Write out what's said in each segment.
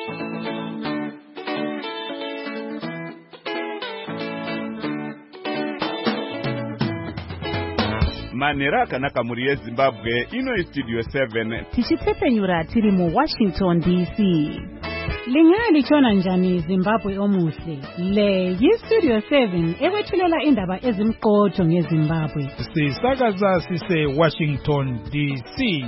Manera akanaka muri Zimbabwe ino studio 7 tichitsepenyura tiri mu Washington DC. Lingani chona njani Zimbabwe omuhle. Le yi-Studio 7 ekwethulela indaba ezimqotho ngeZimbabwe. Sisakaza sise Washington DC.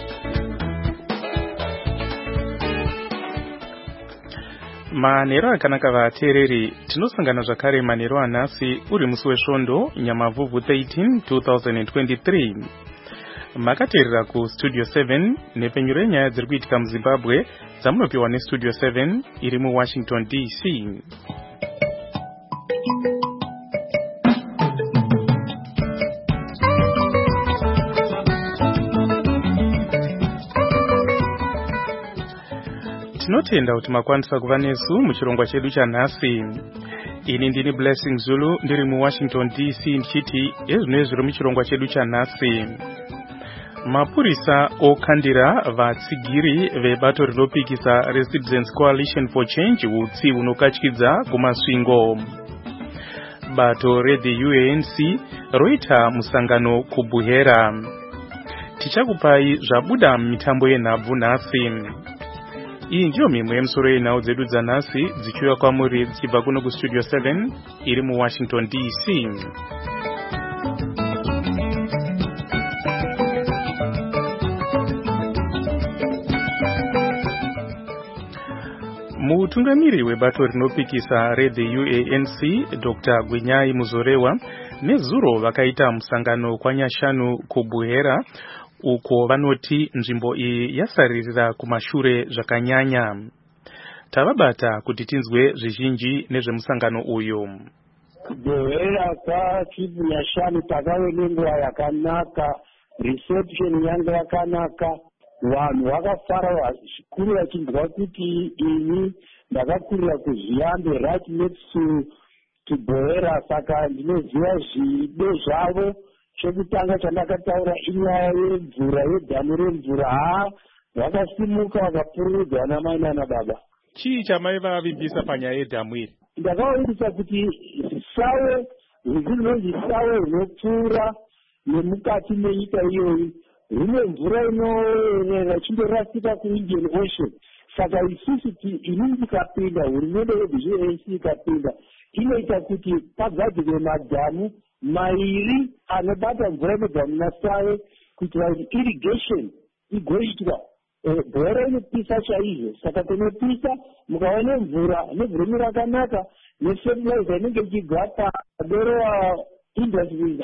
Manero akanaka vateereri tinosangana zvakare manero anhasi uri musi wesvondo Nyamavhuvhu 13 2023. Makateerera ku Studio 7 nepenyuro yenyaya dziri kuitika muZimbabwe dzamunopiwa neStudio 7 iri muWashington DC. Tinotenda kuti makwanisa kuva nesu muchirongwa chedu chanhasi. Ini ndini Blessing Zulu ndiri muWashington DC ndichiti ezvino zviri muchirongwa chedu chanhasi. Mapurisa okandira vatsigiri vebato rinopikisa Residents Coalition for Change utsi unokatyidza kumasvingo. Bato reThe UANC roita musangano kuBuhera. Tichakupai zvabuda mitambo yenhabvu nhasi. Iyi ndiyo mimwe yemusoro yenhau dzedu dzanhasi dzichiuya kwamuri dzichibva kuno kuStudio 7 iri muWashington DC. Mutungamiri webato rinopikisa reThe UANC Dr. Gwinyai Muzorewa nezuro vakaita musangano kwanyashanu kuBuhera uko vanoti nzvimbo iyi yasaririra kumashure zvakanyanya. Tavabata kuti tinzwe zvizhinji nezvemusangano uyu. Buhera kwachinyashanu takave nenguva yakanaka, reception yanga yakanaka, vanhu vakafara zvikuru vachinzwa kuti ini ndakakurira kuZviambe right next to Buhera, saka ndinoziva zvido zvavo. Chekutanga chandakataura inyaya yemvura, yedhamu remvura. Vakasimuka vakapururudza namai nana baba. Chii chamaivavimbisa panyaya yedhamu iri? Ndakavavimbisa kuti zisawe rinonzi zisawe rinopfuura nemukati menyika iyoyi rine mvura inoerera ichindorasika kuIndian Ocean. Saka isusu ini ndikapinda, hurumende yeDZNC ikapinda, inoita kuti pagadzirwe madhamu mairi anobata mvura inobva muNasawe kuitira kuti irrigation igoitwa. Buhera inopisa chaizvo, saka kunopisa mukaona mvura nebhurumi rakanaka nefertilizer inenge ichigwa padoro industries,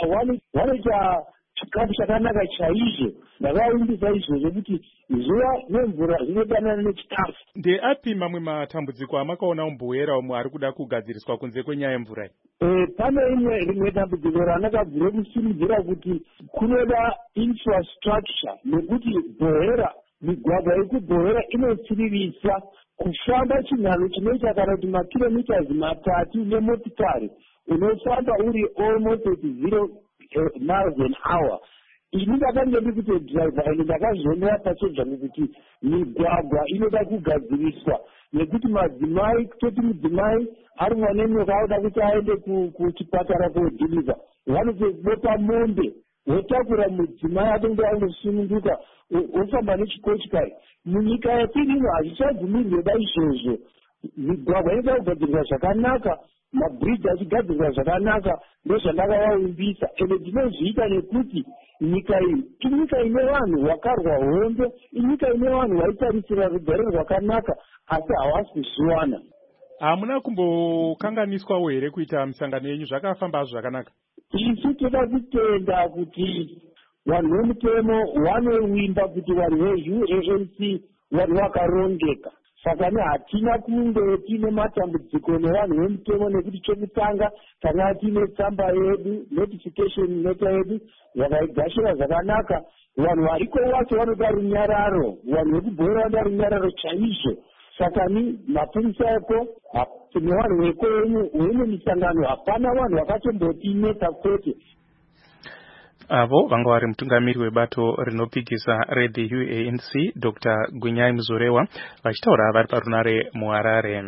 vanoita chikafu chakanaka chaizvo. Ndakavimbisa izvozvo kuti zuva nemvura zvinodanana nechikafu. Ndeapi mamwe matambudziko amakaona muBuhera omwe ari kuda kugadziriswa kunze kwenyaya yemvura? Pane rimwe dambudziko randakabvire kusimudzira kuti kunoda infrastructure, nekuti Buhera, migwagwa yekuBuhera inotsiririsa kufamba chinhano chinoita kana kuti makilometers 3 nemotikari unofamba uri almost at 0 miles an hour. Ini ndakanga ndikuti driver ende ndakazvionera pachezvangu kuti migwagwa inoda kugadziriswa, nekuti madzimai, kutoti mudzimai ari mwana nyoka anoda kuti aende kuchipatara kodhiliva, vanotobopa mombe wotakura mudzimai atonge andosununguka wofamba nechikochikari. Munyika yatirimo hazvichagumiri da izvozvo. Migwagwa inoda kugadziriswa zvakanaka, mabridge achigadzirwa zvakanaka, ndozvandakavavimbisa. Ende ndinozviita nekuti nyika iyi inyika ine vanhu vakarwa hondo, inyika ine vanhu vaitarisira rugare rwakanaka, asi havasi kuzviwana. Hamuna kumbokanganiswawo here kuita misangano yenyu? Zvakafamba zvakanaka? Isu toda kutenda kuti vanhu vemutemo vanovimba kuti vanhu veUANC vanhu vakarongeka. Saka hatina kunge tine matambudziko nevanhu vemutemo, nekuti chekutanga tanga tine tsamba yedu, notification letter yedu yakaigashira zvakanaka. Vanhu variko vacho vanoda runyararo, vanhu vekuBuhera vanoda runyararo chaizvo. Saka ni mapurisa eko nevanhu veko wenyu misangano hapana vanhu vakatombotinetsa kwete. avo vanga vari mutungamiri webato rinopikisa redhi UANC Dr. Gunyai Muzorewa vachitaura vari parunare muHarare.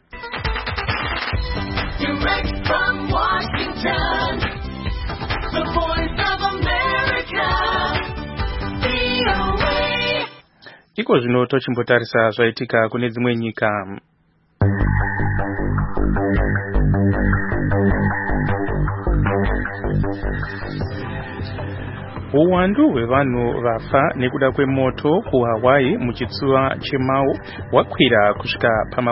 Direct from Washington, the voice of America, VOA. Iko zvino tochimbotarisa zvaitika kune dzimwe nyika. Uwandu hwevanhu vafa nekuda kwemoto kuHawaii muchitsuwa cheMau wakwira kusvika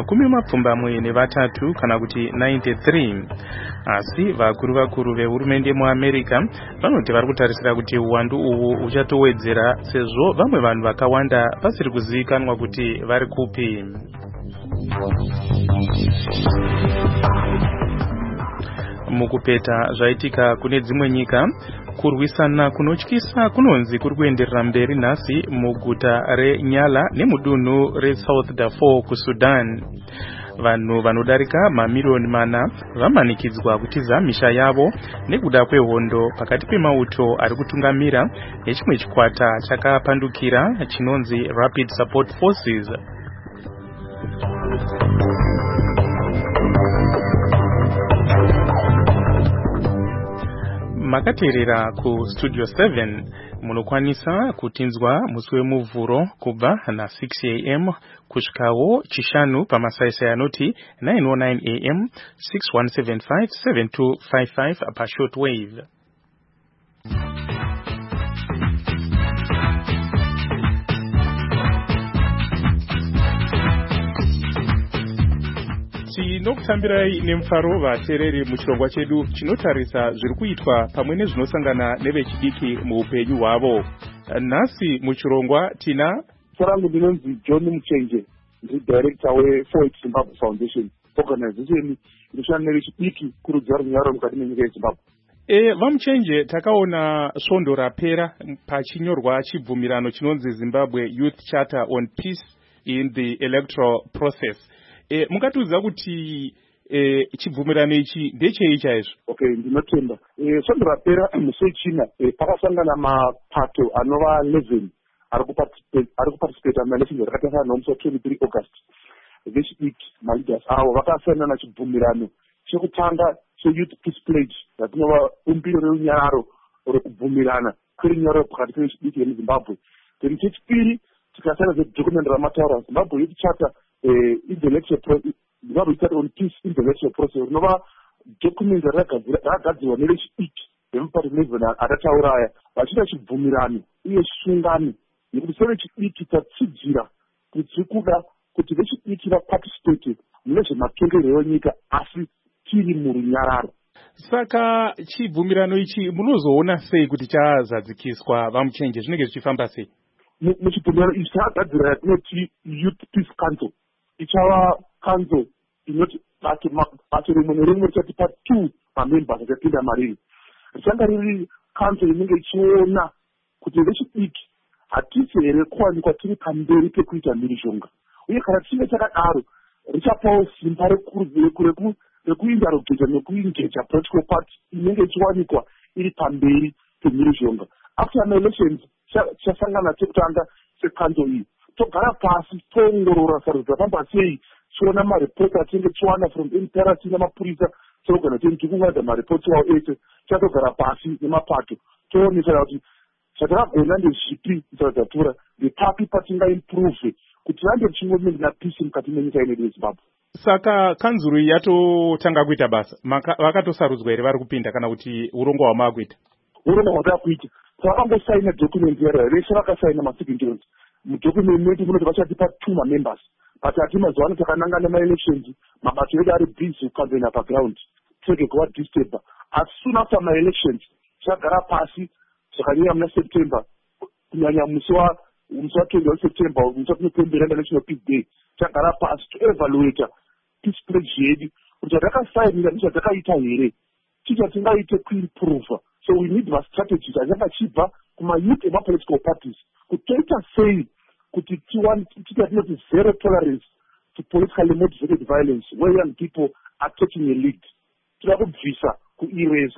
pa23 kana kuti 93. Asi vakuru vehurumende muAmerica vanoti vari kutarisira kuti uwandu uhu uchatowedzera sezvo vamwe vanhu vakawanda vasiri kuzivikanwa kuti vari kupi. Mukupeta zvaitika kune dzimwe nyika, kurwisana kunotyisa kunonzi kuri kuenderera mberi nhasi muguta reNyala nemudunhu reSouth Darfur kuSudan. Vanhu vanodarika mamiliyoni 4 vamanikidzwa kutiza misha yavo nekuda kwehondo pakati pemauto ari kutungamira nechimwe chikwata chakapandukira chinonzi Rapid Support Forces. Makateerera ku Studio 7 munokwanisa kutinzwa musi wemuvhuro kubva na6 am kusvikawo chishanu pamasaisai anoti 909 am 6175 7255 pashortwave. Tinokutambirai nemufaro vateereri muchirongwa chedu chinotarisa zviri kuitwa pamwe nezvinosangana nevechidiki muupenyu hwavo. Nhasi muchirongwa tina Sarangu ndinonzi John Muchenje, ndiri director we4 Zimbabwe Foundation, organization inoshanda nevechidiki kurudzira runyararo mukati menyika yeZimbabwe. Vamuchenje, takaona svondo rapera pachinyorwa chibvumirano chinonzi Zimbabwe Youth Charter on Peace in the Electoral Process. Mungatiudza kuti chibvumirano ichi ndechei chaizvo? Okay, ndinotenda. Svondo rapera musi wechina pakasangana mapato anova 11 ari kuparticipate muelections rakatarana nomusi wa23 August. Vechidiki maleaders avo vakasainana chibvumirano chekutanga cheYouth Peace Pledge ratinova umbiro reunyararo rekubvumirana kwerunyararo pakati pevechidiki vemuZimbabwe. Then chechipiri tikasaina document ramataura Zimbabwe Youth Charter intellectual process, Zimbabwe Youth Charter on Peace intellectual process, rinova document rakagadzirwa nevechidiki vemupati 11 atatauraya vachiita chibvumirano uye sungano nekuti sevechidiki tatsidzira kuti tiri kuda kuti vechidiki vaparticipate mune zvematongerero enyika asi tiri murunyararo. Saka chibvumirano ichi munozoona sei kuti chazadzikiswa? Vamuchenje, zvinenge zvichifamba sei? Muchibvumirano ichi chakagadzira yatinoti Youth Peace Council. Ichava council inoti bato rimwe nerimwe richatipa 2 mamembers achapinda mariri. Richanga riri council inenge ichiona kuti vechidiki hatisi here kuwanikwa tiri pamberi pekuita mhirizhonga, uye kana tichinge takadaro richapawo simba rekuindarogeta nekuingeja political party inenge ichiwanikwa iri pamberi pemhirizhonga. After elections tichasangana chekutanga secouncil iyi togara pasi toongorora sarudzo dzafamba sei, tiona maripoti atinenge tichiwana from MPRC namapurisa tinogona tichikungadza maripoti awo ese. Tichatogara pasi nemapato toonesera kuti zvatakagona ndezvipi dzadzatura ndepapi patingaimprove kuti range tichingomiri napeace mukati menyika yedu yeZimbabwe. Saka kanzuru yatotanga kuita basa, vakatosarudzwa here vari kupinda kana kuti urongwa hwamaakuita? Urongwa hwatakuita, tavakangosaina document yaro vese vakasaina masignatures. Mudocument munoti vachatipa 2 mamembers, but hati mazuva ano takanangana maelections, mabato edu ari busy kukampeina paground, tege kuva disturba. As soon after maelections tichagara pasi zvakanyanya muna September, kunyanya musi wa 20 September, musi watinopembera National Peace Day, tichagara pasi toevaluate peace pledge yedu kuti takasainira nezvatakaita here, tichatingaite kuimprove. So we need a strategy achanga achibva kumayouth emapolitical parties kuti toita sei kuti tinoti zero tolerance to politically motivated violence where young people are taking a lead. Tinoda kubvisa kuireza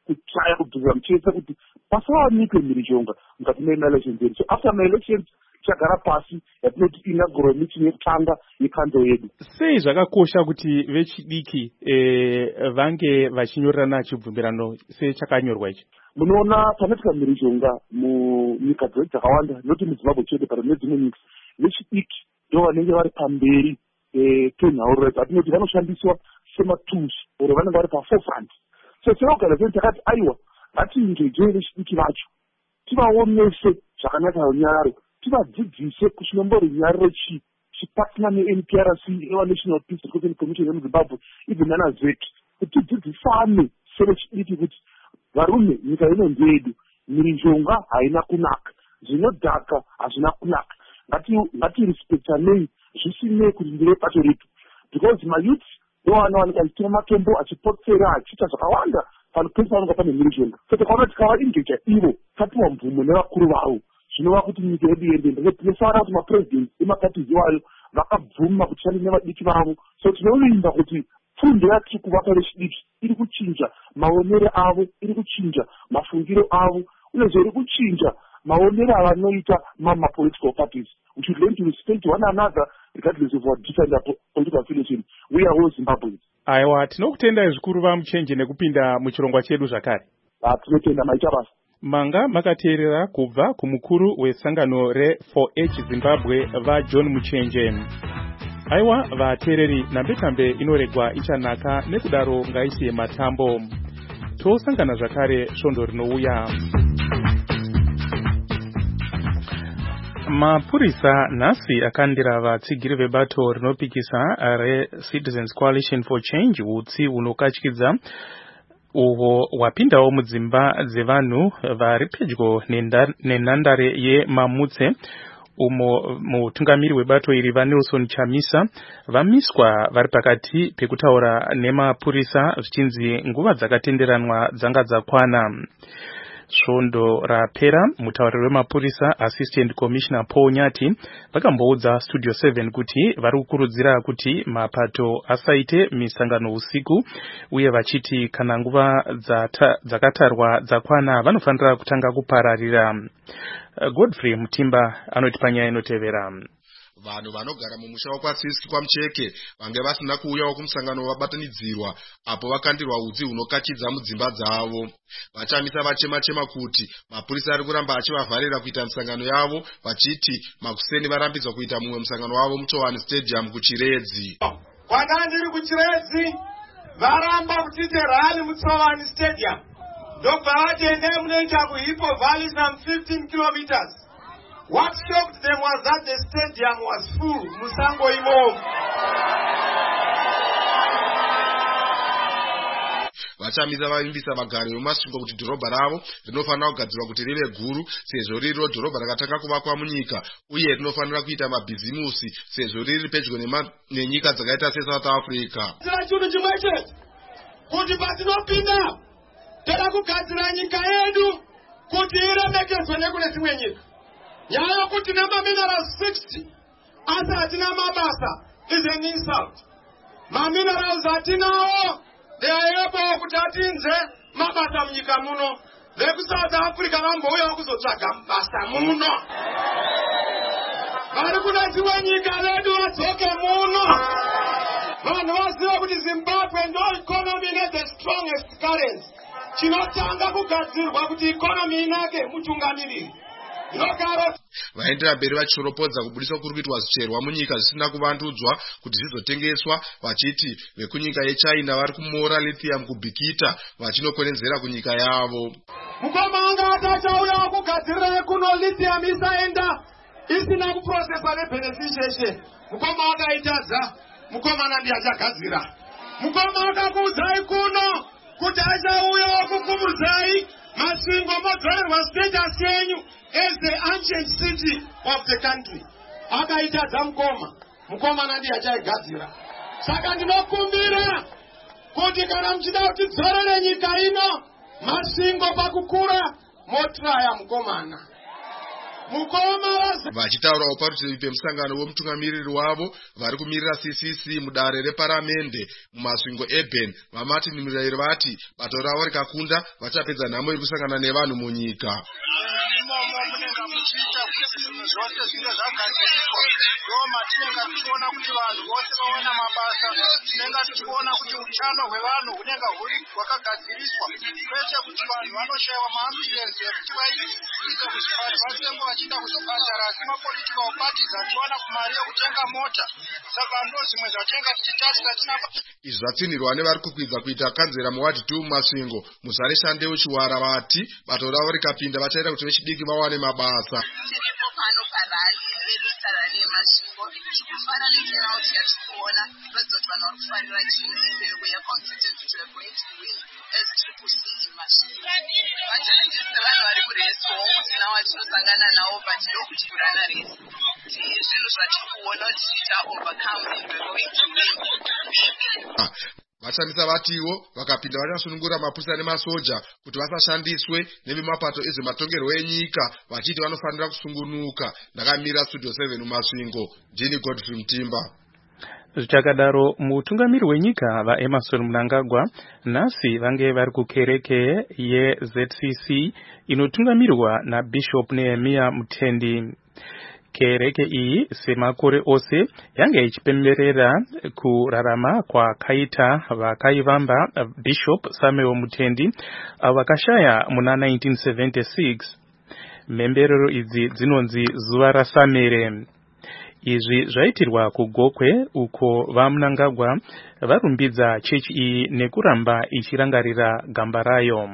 kutsvaya kubvunza muchese kuti pasawanikwe mhirizhonga mukati me-elections edu. So after my-elections tichagara pasi yatinoti inaugural meeting yekutanga yekanzo yedu. Sei zvakakosha kuti vechidiki vange vachinyorerana chibvumirano sechakanyorwa ichi? Munoona panoitika mhirizhonga munyika dzedu dzakawanda, noti muZimbabwe chete pari nedzimwe nyika, vechidiki ndo vanenge vari pamberi penhaurirwa dzatinoti vanoshandiswa sematools oro vanenge vari paforefront. So seorganization takati aiwa ngatiengejei vechidiki vacho, tivaonese zvakanaka runyararo, tivadzidzise kuti chinombori runyararo chipatina ne-NPRC eva National Peace Recognition Commission yemuZimbabwe even nana ZETU, kuti tidzidzisane sevechidiki kuti varume nyika ino ndedu, mhirizhonga haina kunaka, zvinodhaka hazvina kunaka, ngatirespektanei zvisinei kuti ndire pato retu, because mayouth ndovanowanika achitora matombo achipotsera achiita zvakawanda panopesa vanonga pane mhirizhonga. So takaona tikavaengeja ivo tapiwa mvumo nevakuru vavo, zvinova kuti nyika yedu iende mberi. Tinofanira kuti mapresident emaparties iwayo vakabvuma kuti shandisa nevadiki vavo. So tinovimba kuti fundo yatiri kuvapa vechidiki iri kuchinja maonero avo, iri kuchinja mafungiro avo, uyezve iri kuchinja maonero avanoita mama-political parties. We should learn to respect one another regardless of our different political affiliation. We are all Zimbabweans. Aiwa, tinokutendai zvikuru vamuchenje nekupinda muchirongwa chedu zvakare. Tinotenda maita basa. Manga makateerera kubva kumukuru wesangano re4H Zimbabwe vaJohn Muchenje. Aiwa vateereri, nambetambe inoregwa ichanaka, nekudaro ngaisiye matambo. Tosangana zvakare svondo rinouya. Mapurisa nhasi akandira vatsigiri vebato rinopikisa reCitizens Coalition for Change utsi unokatyidza uwo wapindawo mudzimba dzevanhu vari pedyo nenhandare yeMamutse, umo mutungamiri webato iri vaNelson Chamisa vamiswa vari pakati pekutaura nemapurisa zvichinzi nguva dzakatenderanwa dzanga dzakwana. Svondo rapera mutauriri wemapurisa Assistant Commissioner Paul Nyati vakamboudza Studio 7 kuti vari kukurudzira kuti mapato asaite misangano usiku, uye vachiti kana nguva dzakatarwa dzakwana vanofanira kutanga kupararira. Godfrey Mutimba anoti panyaya inotevera. Vanhu vanogara mumusha wakwatsisiki kwaMucheke vange vasina kuuyawo kumusangano wabatanidzirwa apo vakandirwa udzi hunokachidza mudzimba dzavo. Vachamisa vachema kuti mapurisa ari kuramba achivavharira kuita misangano yavo, vachiti makuseni varambidzwa kuita mumwe musangano wavo muChowani Stadium kuChiredzi. Kwandandiri kuChiredzi varamba kuchite rally muChowani Stadium, ndobva vatende munoita kuHippo Valley some 15 kilometers. What shocked them was that the stadium was full. Musango imomo. Vachamisa vaimbisa vagari vemasvingo kuti dhorobha ravo rinofanira kugadzirwa kuti rive guru sezvo riri dhorobha rakatanga kuvakwa munyika, uye rinofanira kuita mabhizimusi sezvo riri pedyo nenyika dzakaita seSouth Africa. Chinhu chimwe chete kuti patinopinda toda kugadzira nyika yedu kuti iremekedzwe nekune dzimwe nyika. Nyaya yokuti nama-minerals 60 asi hatina mabasa is an insult. Ma-minerals hatinawo, they are able kuti atinze mabasa munyika muno. VekuSouth Africa vambouya kuzotsvaga mabasa muno. Vari kuda dzimwe nyika redu vadzoke muno. Vanhu vaziva kuti Zimbabwe ndo economy ine the strongest currency. Chinotanga kugadzirwa kuti economy inake mutungamiriri. Vaendera mberi vachiropodza kubudiswa kuri kuitwa zvicherwa munyika zvisina kuvandudzwa kuti zvizotengeswa, vachiti vekunyika yeChina vari kumora lithium kubhikita vachinokwenenzera kunyika yavo. Mukoma anga atachauya kugadzirira kuno lithium isaenda isina kuprocesswa nebeneficiation. Mukoma akaitadza, mukoma nandi achagadzira. Mukoma akakuudzai kuno kuti achauya kukumudzai masvingo modzorerwa status yenyu as the ancient city of the country. Akaitadza mukoma nandi achaigadzira. Saka ndinokumbira kuti kana muchida kuti dzorere nyika ino masvingo pakukura motraya mukomana. mukoma vachitaurawo parutivi pemusangano wemutungamiriri wavo vari kumirira CCC mudare reparamende mumasvingo eBen, vaMartin Murayiro vati bato ravo rikakunda vachapedza nhamo iri kusangana nevanhu munyika. imomo munenge muchiita kuti zvinhu zvose zvinge zvagadziriswa ndo matinenge tichiona kuti vanhu vose vaona mabasa, tinenge tichiona kuti utano hwevanhu hunenge hwakagadziriswa, kwete kuti vanhu vanoshayiwa maambulensi ekuti vaite kuzvipatara vatengo vachienda kuzvipatara, asi mapolitical parties achiwana kumari yekutenga mota. Saka ndo zvimwe zvatenga tichitarisa tinapa. Izvi zvatsinhirwa nevari kukwidza kuita kanzera muwadi 2 mumasvingo Muzare Shandeu Chiwara vati bato ravo rikapinda vachaita kuti vechidiki vawane mabasa. Tiripo pano parali rerusarari yemasvingo zvakafana neturauti yatikuona redzoti vanhu vari kufarira chino emberi yeconstituency to are going to win as triple C masvingo. Machallenges evanhu vari kureso musina watinosangana nawo but ndokuti kurana reso zvinhu zvatikuona kuti ticha overcome and we're going to win. Vashandisa vatiwo vakapinda vachinyasunungura mapurisa nemasoja kuti vasashandiswe nevemapato ezvematongerwo enyika vachiti vanofanira kusungunuka. Ndakamira Studio 7 mumasvingo, ndini Godfrey Mtimba. Zvichakadaro mutungamiri wenyika vaEmmerson Mnangagwa nhasi vange vari kukereke yeZCC inotungamirwa naBishop Nehemiah Mutendi. Kereke iyi semakore ose yange ichipemberera kurarama kwakaita vakaivamba Bishop Samuel Mutendi vakashaya muna 1976. Mhemberero idzi dzinonzi zuva raSamere. Izvi zvaitirwa kuGokwe uko vaMnangagwa varumbidza chechi iyi nekuramba ichirangarira gamba rayo.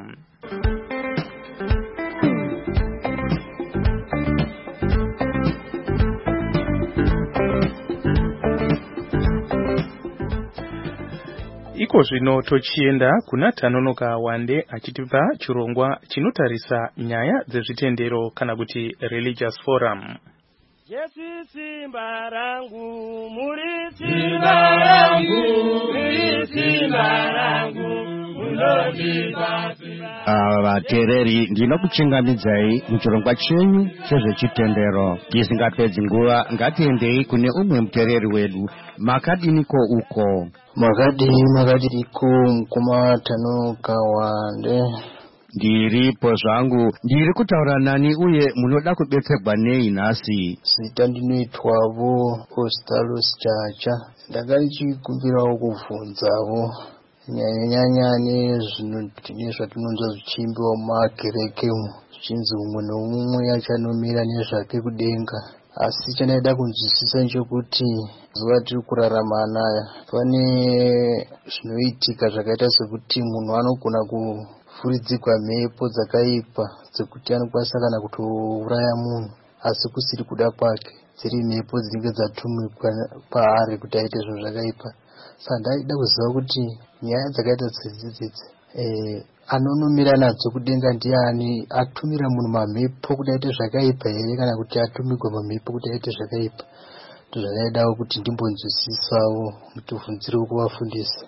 Iko zvino tochienda kuna Tanonoka Wande achitipa chirongwa chinotarisa nyaya dzezvitendero kana kuti religious forum. Yesu simba rangu, muri simba rangu, muri simba rangu, munondipa simba. Vateereri, ndinokuchingamidzai muchirongwa chenyu chezvechitendero. Tisingapedzi nguva, ngatiendei kune umwe muteereri wedu. Makadiniko uko? Makadiniko mukoma Tanonoka Wande. Ndiripo zvangu, ndiri kutaura nani uye munoda kubetserwa nei nhasi? Zita ndinoitwavo Ostalos Chacha. Ndakachikumbirawo kubvunzavo nyanya nezvatinonzwa zvichimbiwa mumakereke zvichinzi umwe neumwe achanomira nezvake kudenga. Asi chandaida kunzwisisa nchokuti zuva tiri kurarama anaya pane zvinoitika zvakaita sekuti munhu anogona kufuridzirwa mhepo dzakaipa dzekuti anokwanisa kana kutouraya munhu asi kusiri kuda kwake, dziri mhepo dzinenge dzatumikwa paari kuti aite zvinhu zvakaipa. Saka ndaida kuziva kuti nyaya dzakaita sedzidzidzi anonomira nadzo kudenga ndiani? Atumira munhu mamhepo kuti aite zvakaipa here kana kuti atumigwa mamhepo kuti aite zvakaipa? Ndozvandaidawo kuti ndimbonzwisisawo mutibvunzirewo kuvafundisi.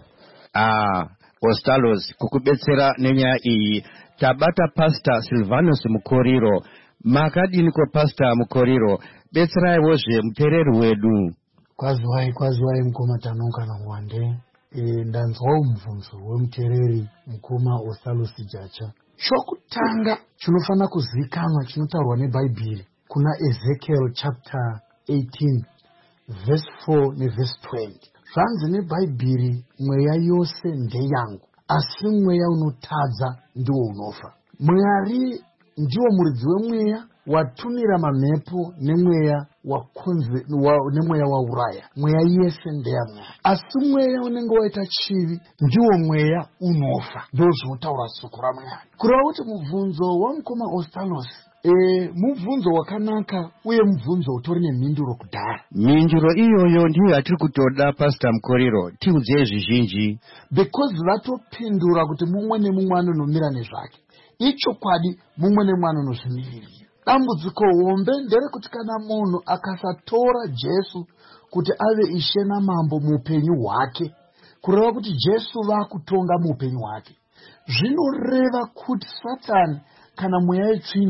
Ostalos, kukubetsera nenyaya iyi tabata Pastor Silvanus Mukoriro. Makadiniko Pastor Mukoriro? Betseraiwozve muteereri wedu. Kwaziwai mukoma Tanonoka Wande. Ndanzwawo mubvunzo wemuteereri mukoma Ostalos Chacha. Chokutanga chinofana kuzivikanwa chinotaurwa neBhaibheri kuna Ezekiel chapter 18 verse 4 neverse 20. Zvanzi neBhaibheri, mweya yose ndeyangu, asi mweya unotadza ndiwo unofa. Mwari ndiwo muridzi wemweya watumira mamhepo nemweya nemweya wauraya. Mweya yese ndeyamwari, asi mweya unenge waita chivi ndiwo mweya unofa. Ndo zvinotaura soko raMwari. Kureva kuti mubvunzo wamukoma Ostalos mubvunzo wakanaka uye mubvunzo utori nemhinduro kudhara. Mhinduro iyoyo ndiyo yatiri kutoda Pastor Mukoriro, tiudzei zvizhinji. Because vatopindura kuti mumwe nemumwe anonomira nezvake. Ichokwadi mumwe nemumwe anonozvimiririra. Dambudziko hombe nderekuti kana munhu akasatora Jesu kuti ave ishe namambo muupenyu hwake, kureva kuti Jesu vakutonga muupenyu hwake, zvinoreva kuti Satani kana mweya yetsvina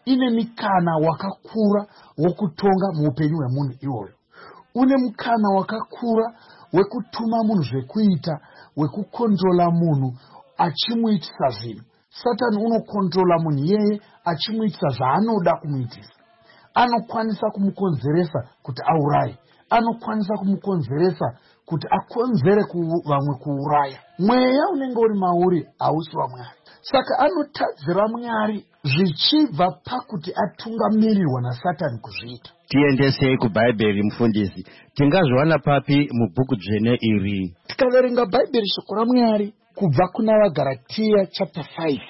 ine mukana wakakura wokutonga muupenyu hwemunhu iwoyo. Une mukana wakakura wekutuma munhu zvekuita, wekukontrola munhu achimuitisa zvinhu. Satani unokontrola munhu yeye achimuitisa zvaanoda kumuitisa. Anokwanisa kumukonzeresa kuti auraye, anokwanisa kumukonzeresa kuti akonzere vamwe kuuraya. Mweya unenge uri mauri hausi waMwari. Saka anotadzira Mwari zvichibva pakuti atungamirirwa naSatani kuzviita. Tiendesei kuBhaibheri mufundisi. Tingazviwana papi mubhuku dzvene iri? Tikaverenga Bhaibheri shoko raMwari kubva kuna vaGaratia chapter 5.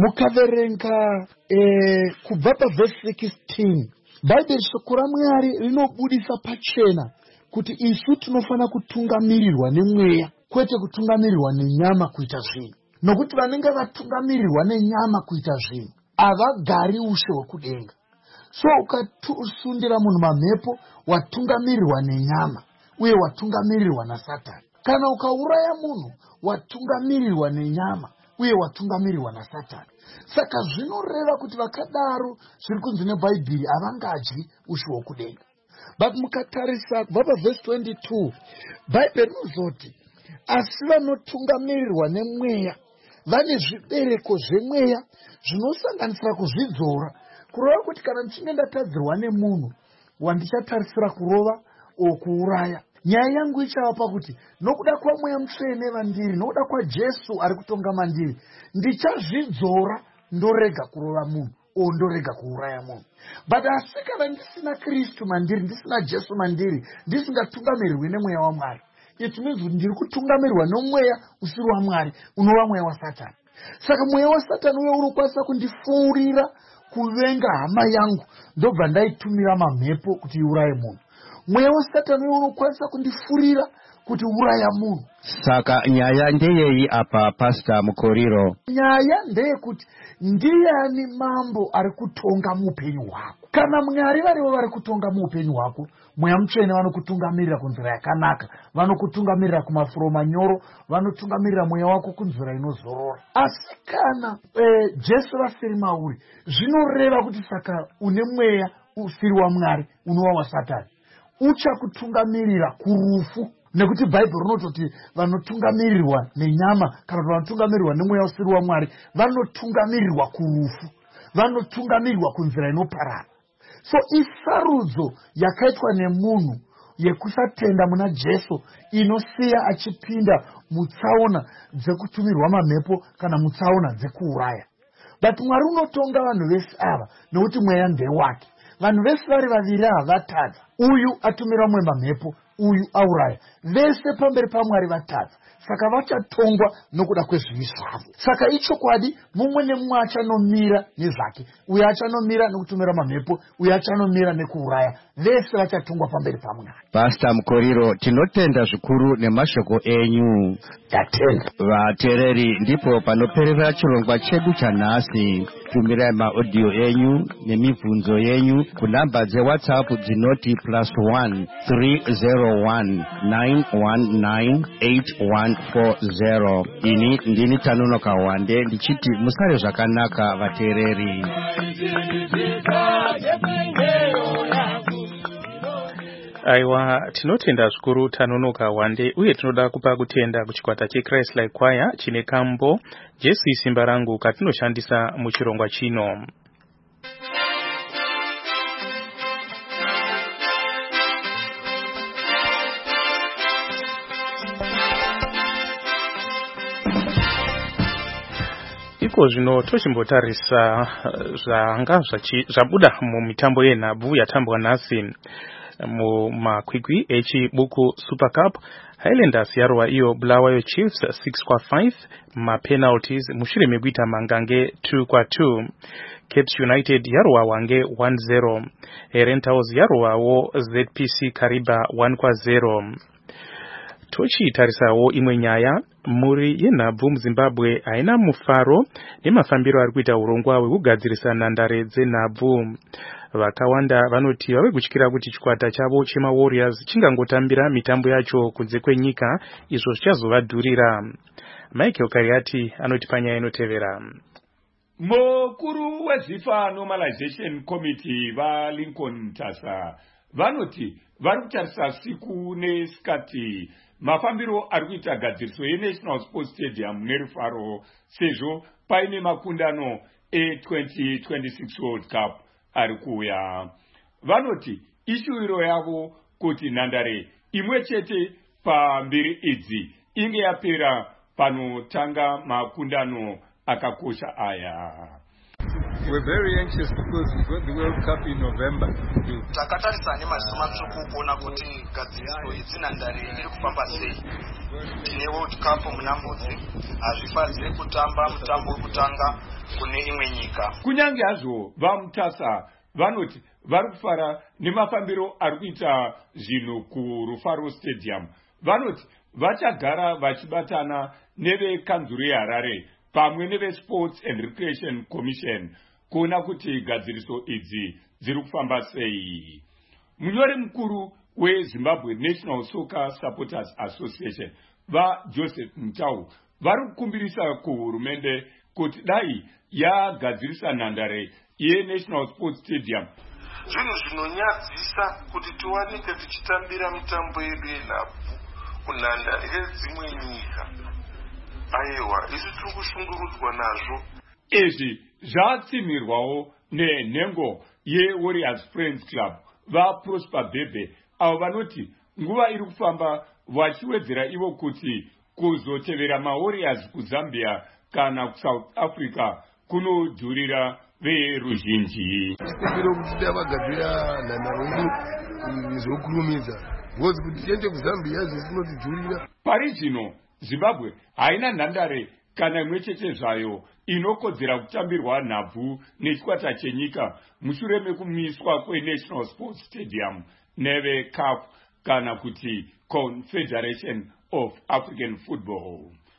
Mukaverenga kubva pavhesi 16. Bhaibheri shoko raMwari rinobudisa pachena kuti isu tinofana kutungamirirwa nemweya, kwete kutungamirirwa nenyama kuita zvinhu. Nokuti vanenge vatungamirirwa nenyama kuita zvinhu havagari ushe hwekudenga. So ukatusundira munhu mamhepo, watungamirirwa nenyama uye watungamirirwa naSatani. Kana ukauraya munhu, watungamirirwa nenyama uye watungamirirwa naSatani. Saka zvinoreva kuti vakadaro zviri kunzi neBhaibheri havangadyi ushe hwekudenga. But mukatarisa kubva pavhesi 22, Bhaibheri rinozoti asi vanotungamirirwa nemweya vane zvibereko zvemweya zvinosanganisira kuzvidzora, kurova kuti kana ndichinge ndatadzirwa nemunhu wandichatatarisira kurova o kuuraya, nyaya yangu ichava pakuti nokuda kwaMweya Mutsvene vandiri, nokuda kwaJesu ari kutonga mandiri, ndichazvidzora ndorega kurova munhu o ndorega kuuraya munhu. But asi kana ndisina Kristu mandiri, ndisina Jesu mandiri, ndisingatungamirirwi nemweya waMwari, it means ndiri kutungamirirwa nomweya usiri waMwari, unova mweya waSatani. Saka mweya waSatani uye unokwanisa kundipfuurira kuvenga hama yangu, ndobva ndaitumira mamhepo kuti iuraye munhu. Mweya waSatani uye unokwanisa kundipfuurira kuti uraya munhu. Saka nyaya ndeyei apa Pastor Mukoriro? Nyaya ndeyekuti ndiani mambo ari kutonga muupenyu hwako. Kana Mwari varivo vari kutonga muupenyu hwako, Mweya Mutsvene vanokutungamirira kunzira yakanaka, vanokutungamirira kumafuro manyoro, vanotungamirira mweya wako kunzira inozorora. Asi kana Jesu vasiri mauri, zvinoreva kuti saka une mweya usiri waMwari, unova waSatani, uchakutungamirira kurufu. Nekuti Bhaibheri rinototi vanotungamirirwa nenyama kana kuti vanotungamirirwa nemweya usiri waMwari vanotungamirirwa kurufu, vanotungamirirwa kunzira inoparara. So isarudzo yakaitwa nemunhu yekusatenda muna Jesu inosiya achipinda mutsaona dzekutumirwa mamhepo kana mutsaona dzekuuraya. But Mwari unotonga vanhu vese ava nokuti mweya ndewake. Vanhu vese vari vaviri havatadza, uyu atumira mumwe mamhepo, uyu auraya. Vese pamberi paMwari vatadza, saka vachatongwa nokuda kwezvivi zvavo. Saka ichokwadi, mumwe nemumwe achanomira nezvake. Uyu achanomira nekutumira mamhepo, uyu achanomira nekuuraya. Vese vachatongwa pamberi paMwari. Pastor Mukoriro, tinotenda zvikuru nemashoko enyu. Tatenda. Vateereri, ndipo panoperera chirongwa chedu chanhasi. Tumirai maaudio enyu nemibvunzo yenyu kunhamba dzeWhatsApp dzinoti +1 301 919 8140. Ini ndini Tanonoka Wande ndichiti musare zvakanaka vateereri. Aiwa, tinotenda zvikuru Tanonoka Wande, uye tinoda kupa kutenda kuchikwata cheChrist Like Choir chine kambo Jesu Simba Rangu katinoshandisa muchirongwa chino. Iko zvino tochimbotarisa zvanga zvabuda mumitambo yenhabvu yatambwa nhasi mumakwikwi echibuku Super Cup. Highlanders yarova iyo Bulawayo Chiefs 6-5 mapenalties mushure mekuita mangange 2-2. Caps United yarova Wange 1-0. Rentals yarovawo ZPC Kariba 1-0. Tochitarisawo imwe nyaya, muri yenhabvu muZimbabwe haina mufaro nemafambiro ari kuita urongwa hwekugadzirisa nhandare dzenhabvu. Vakawanda vanoti vave kutyira kuti chikwata chavo chemaWarriors chingangotambira mitambo yacho kunze kwenyika, izvo zvichazovadhurira. Michael Kariati anoti panyaya inotevera. Mukuru weZIFA Normalization Committee Lincoln Tasa vanoti vari kutarisa siku nesikati mafambiro ari kuita gadziriso yeNational Sports Stadium nerufaro sezvo paine makundano e2026 World Cup ari kuuya. Vanoti ishuwiro yavo kuti nhandare imwe chete pambiri idzi inge yapera panotanga makundano akakosha aya. We're very anxious because we've got the World Cup in November. Takatarisa nemaziso matsvuku kuona kuti gadziriso idzi nhandare iri kufamba sei. Tine World Cup munambudzi, hazvifadzi kutamba mutambo wekutanga kune imwe nyika. Kunyange hazvo vaMutasa vanoti vari kufara nemafambiro ari kuita zvinhu kuRufaro Stadium. Vanoti vachagara vachibatana nevekanzuru yeHarare pamwe neveSports and Recreation Commission kuona kuti gadziriso idzi dziri kufamba sei. Munyori mukuru weZimbabwe National Soccer Supporters Association vaJoseph Mutau vari kukumbirisa kuhurumende kuti dai yagadzirisa nhandare yeNational Sports Stadium. Zvinhu zvinonyadzisa kuti tiwanike tichitambira mitambo yedu yenhabvu kunhandare yedzimwe nyika. Aiwa, isi tiri kushungurudzwa nazvo. Izvi zvatsimirwawo nenhengo yeWarriors Friends Club vaProsper Bebe avo vanoti nguva iri kufamba vachiwedzera ivo kuti kuzotevera maWarriors kuZambia kana kuSouth Africa kunodhurira veruzhinji. Tikumbira kuti davagadzira nhandare yedu izokurumidza ngozi kuti tiende kuZambia zvinotidhurira. Pari zvino Zimbabwe haina nhandare kana imwe chete zvayo inokodzera kutambirwa nhabvu nechikwata chenyika mushure mekumiswa kweNational Sports Stadium neveCAF kana kuti Confederation of African Football.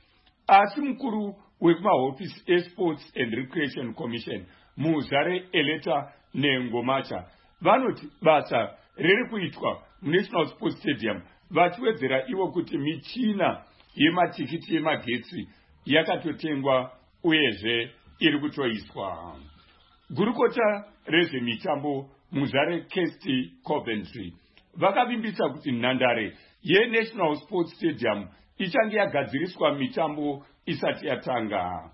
Asi mukuru wekumahofisi eSports and Recreation Commission Muzare Eleta Nengomacha vanoti basa riri kuitwa muNational Sports Stadium vachiwedzera ivo kuti michina yematikiti yemagetsi yakatotengwa uyezve iri kutoiswa. Gurukota rezvemitambo Muzare Kirsty Coventry vakavimbisa kuti nhandare yeNational Sports Stadium ichange yagadziriswa mitambo isati yatanga.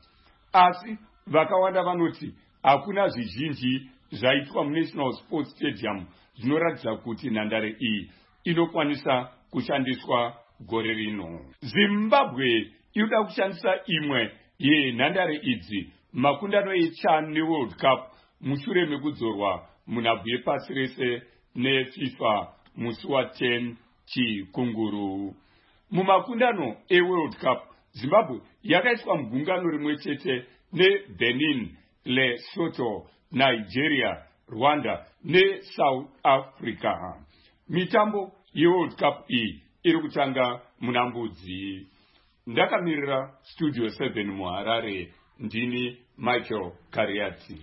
Asi vakawanda vanoti hakuna zvizhinji zvaitwa muNational Sports Stadium zvinoratidza kuti nhandare iyi inokwanisa kushandiswa gore rino. Zimbabwe inoda kushandisa imwe yenhandare idzi makundano eCHAN neWorld Cup mushure mekudzorwa munhabvu yepasi rese neFIFA musi wa10 chikunguru. Mumakundano eWorld Cup Zimbabwe yakaiswa mugungano rimwe chete neBenin, Lesotho, Nigeria, Rwanda neSouth Africa. Mitambo yeWorld Cup iyi iri kutanga munambudzi. Ndakamirira Studio 7 muHarare, ndini Michael Kariati.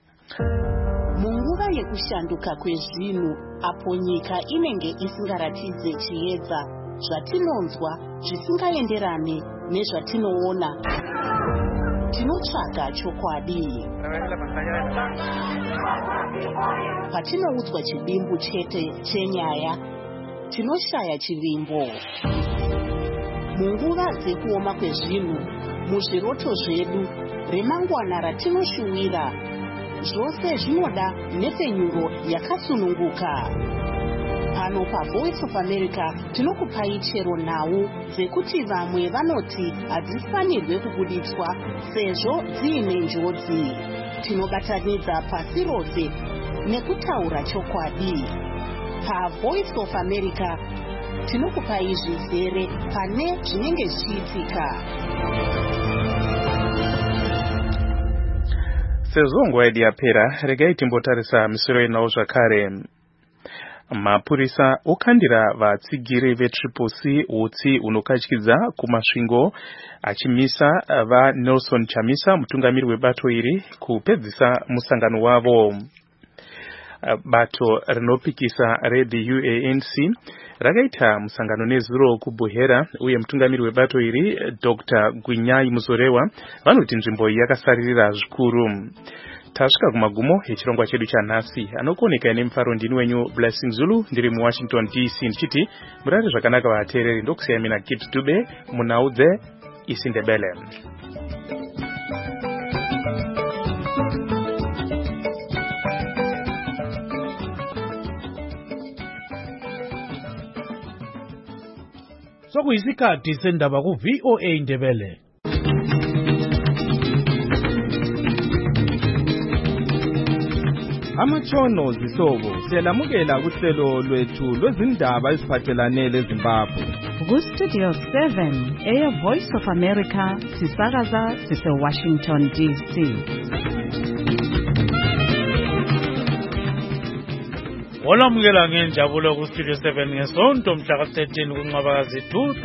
Munguva yekushanduka kwezvinhu apo nyika inenge isingaratidze chiedza, zvatinonzwa zvisingaenderane nezvatinoona, tinotsvaga chokwadi. Patinoudzwa chidimbu chete chenyaya, tinoshaya chivimbo. Munguva dzekuoma kwezvinhu, muzviroto zvedu, remangwana ratinoshuwira, zvose zvinoda nhepfenyuro yakasununguka. Pano paVoice of America tinokupai chero nhau dzekuti vamwe vanoti hadzifanirwe kubuditswa sezvo dziine njodzi. Tinobatanidza pasi rose nekutaura chokwadi. PaVoice of America tinokupai zvizere pane zvinenge zvichiitika. Sezvo nguva yedu yapera, regai timbotarisa misoro inawo zvakare. Mapurisa okandira vatsigiri veTriple-C utsi unokatyidza kumasvingo achimisa vaNelson Chamisa mutungamiri webato iri kupedzisa musangano wavo. bato rinopikisa reDUANC rakaita musangano nezuro kuBuhera, uye mutungamiri webato iri Dr. Gwinyai Muzorewa vanoti nzvimbo yakasaririra zvikuru. Tasvika kumagumo echirongwa chedu chanhasi. Anokuoneka nemufaro ndini wenyu Blessing Zulu, ndiri muWashington DC, ndichiti murare zvakanaka vateereri. Ndokusiyai mina Gibbs Dube munaudze isindebele. Sokuyisikhathi sendaba ku VOA Indebele. Amatshono zihlobo siyalamukela kuhlelo lwethu lwezindaba eziphathelane leZimbabwe. Ku-Studio 7 Voice of America sisakaza sise-Washington DC. Olamukela ngenjabulo ku-Studio 7 ngesonto mhla ka-13 kuNcwabakazi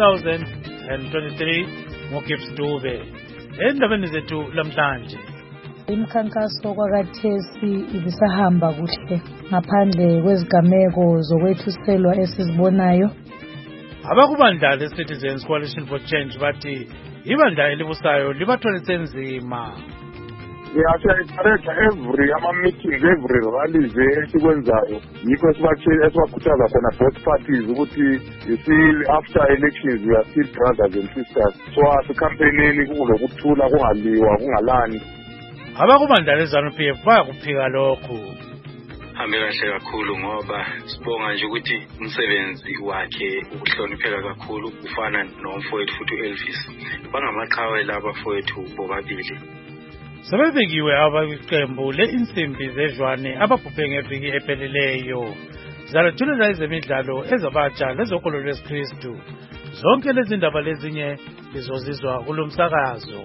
2023 ngoGibbs Dube. Endabeni zethu lamhlanje, imikhankaso kwakathesi ibisahamba kuhle ngaphandle kwezigameko zokwethuselwa esizibonayo. abakubandla le-Citizens Coalition for Change bathi ibandla elibusayo libathwalise nzima. Siyayitareta ama-meetings, every rallies esikwenzayo, yikho esibakhuthaza khona both parties ukuthi you see after elections we are still brothers and sisters. So asikhampenini kulokuthula, kungaliwa, kungalani. Abakubandla le-ZANU-PF bayakuphika lokhu. Hambe kahle kakhulu ngoba sibonga nje ukuthi umsebenzi wakhe ukuhlonipheka kakhulu ufana nomfowethu futhi uElvis. Bangamaqhawe laba fowethu bobabili. Sebebekiwe abayiqembu le-insimbi zedlwane ababhubhe ngeviki epheleleyo. Zalethulela ezemidlalo ezabatsha lezokolo lwesikristu. Zonke lezi ndaba lezinye lizozizwa kulo msakazo.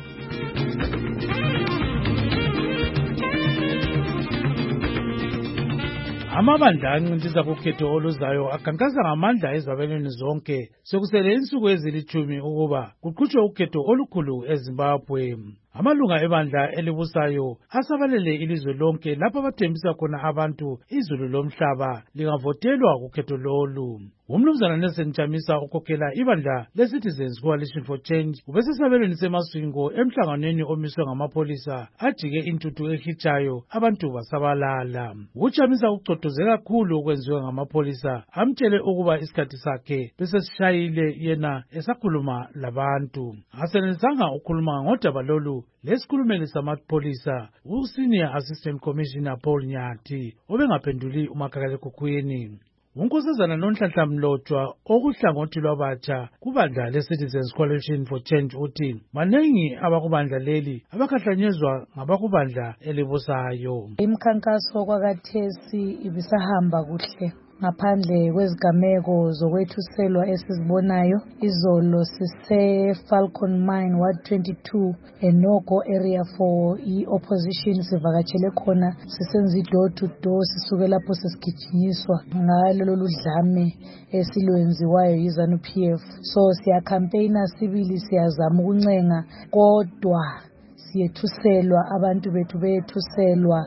Amabandla ancintiza kukhetho oluzayo akhankasa ngamandla ezabelweni zonke sekusele insuku ezilithumi ukuba kuqhutshwe ukhetho olukhulu eZimbabwe. Amalunga ebandla elibusayo asabalele ilizwe lonke lapho abathembisa khona abantu izulu lomhlaba lingavotelwa kukhetho lolu. Umnumzana Nelson Chamisa ukhokhela ibandla le-Citizens Coalition for Change ubesesabelweni semaswingo emhlanganweni omiswe ngamapolisa ajike intuthu ehitshayo abantu basabalala. UChamisa ucothoze kakhulu okwenziwe ngamapolisa, amtshele ukuba isikhathi sakhe besesishayile yena esakhuluma labantu. Asenelisanga ukukhuluma ngodaba lolu lesikhulumeli samapolisa uSenior Assistant Commissioner Paul Nyati obengaphenduli umakhalekhukhwini. Unkosazana Nonhlanhla Mlotshwa okuhlangothi lwabatsha kubandla le-Citizens Coalition for Change uthi maningi abakubandla leli abakhahlanyezwa ngabakubandla elibusayo. Imikhankaso kwakathesi ibisahamba kuhle ngaphandle kwezigameko zokwethuselwa esizibonayo. Izolo sise-Falcon Mine Ward 22 Enogo area for i-opposition sivakatshele khona sisenza i-door to door sisuke lapho sesigijinyiswa ngalo ludlame esilwenziwayo yi-ZANU-PF. So siyakhampeyina sibili, siyazama ukuncenga kodwa siyethuselwa, abantu bethu beyethuselwa.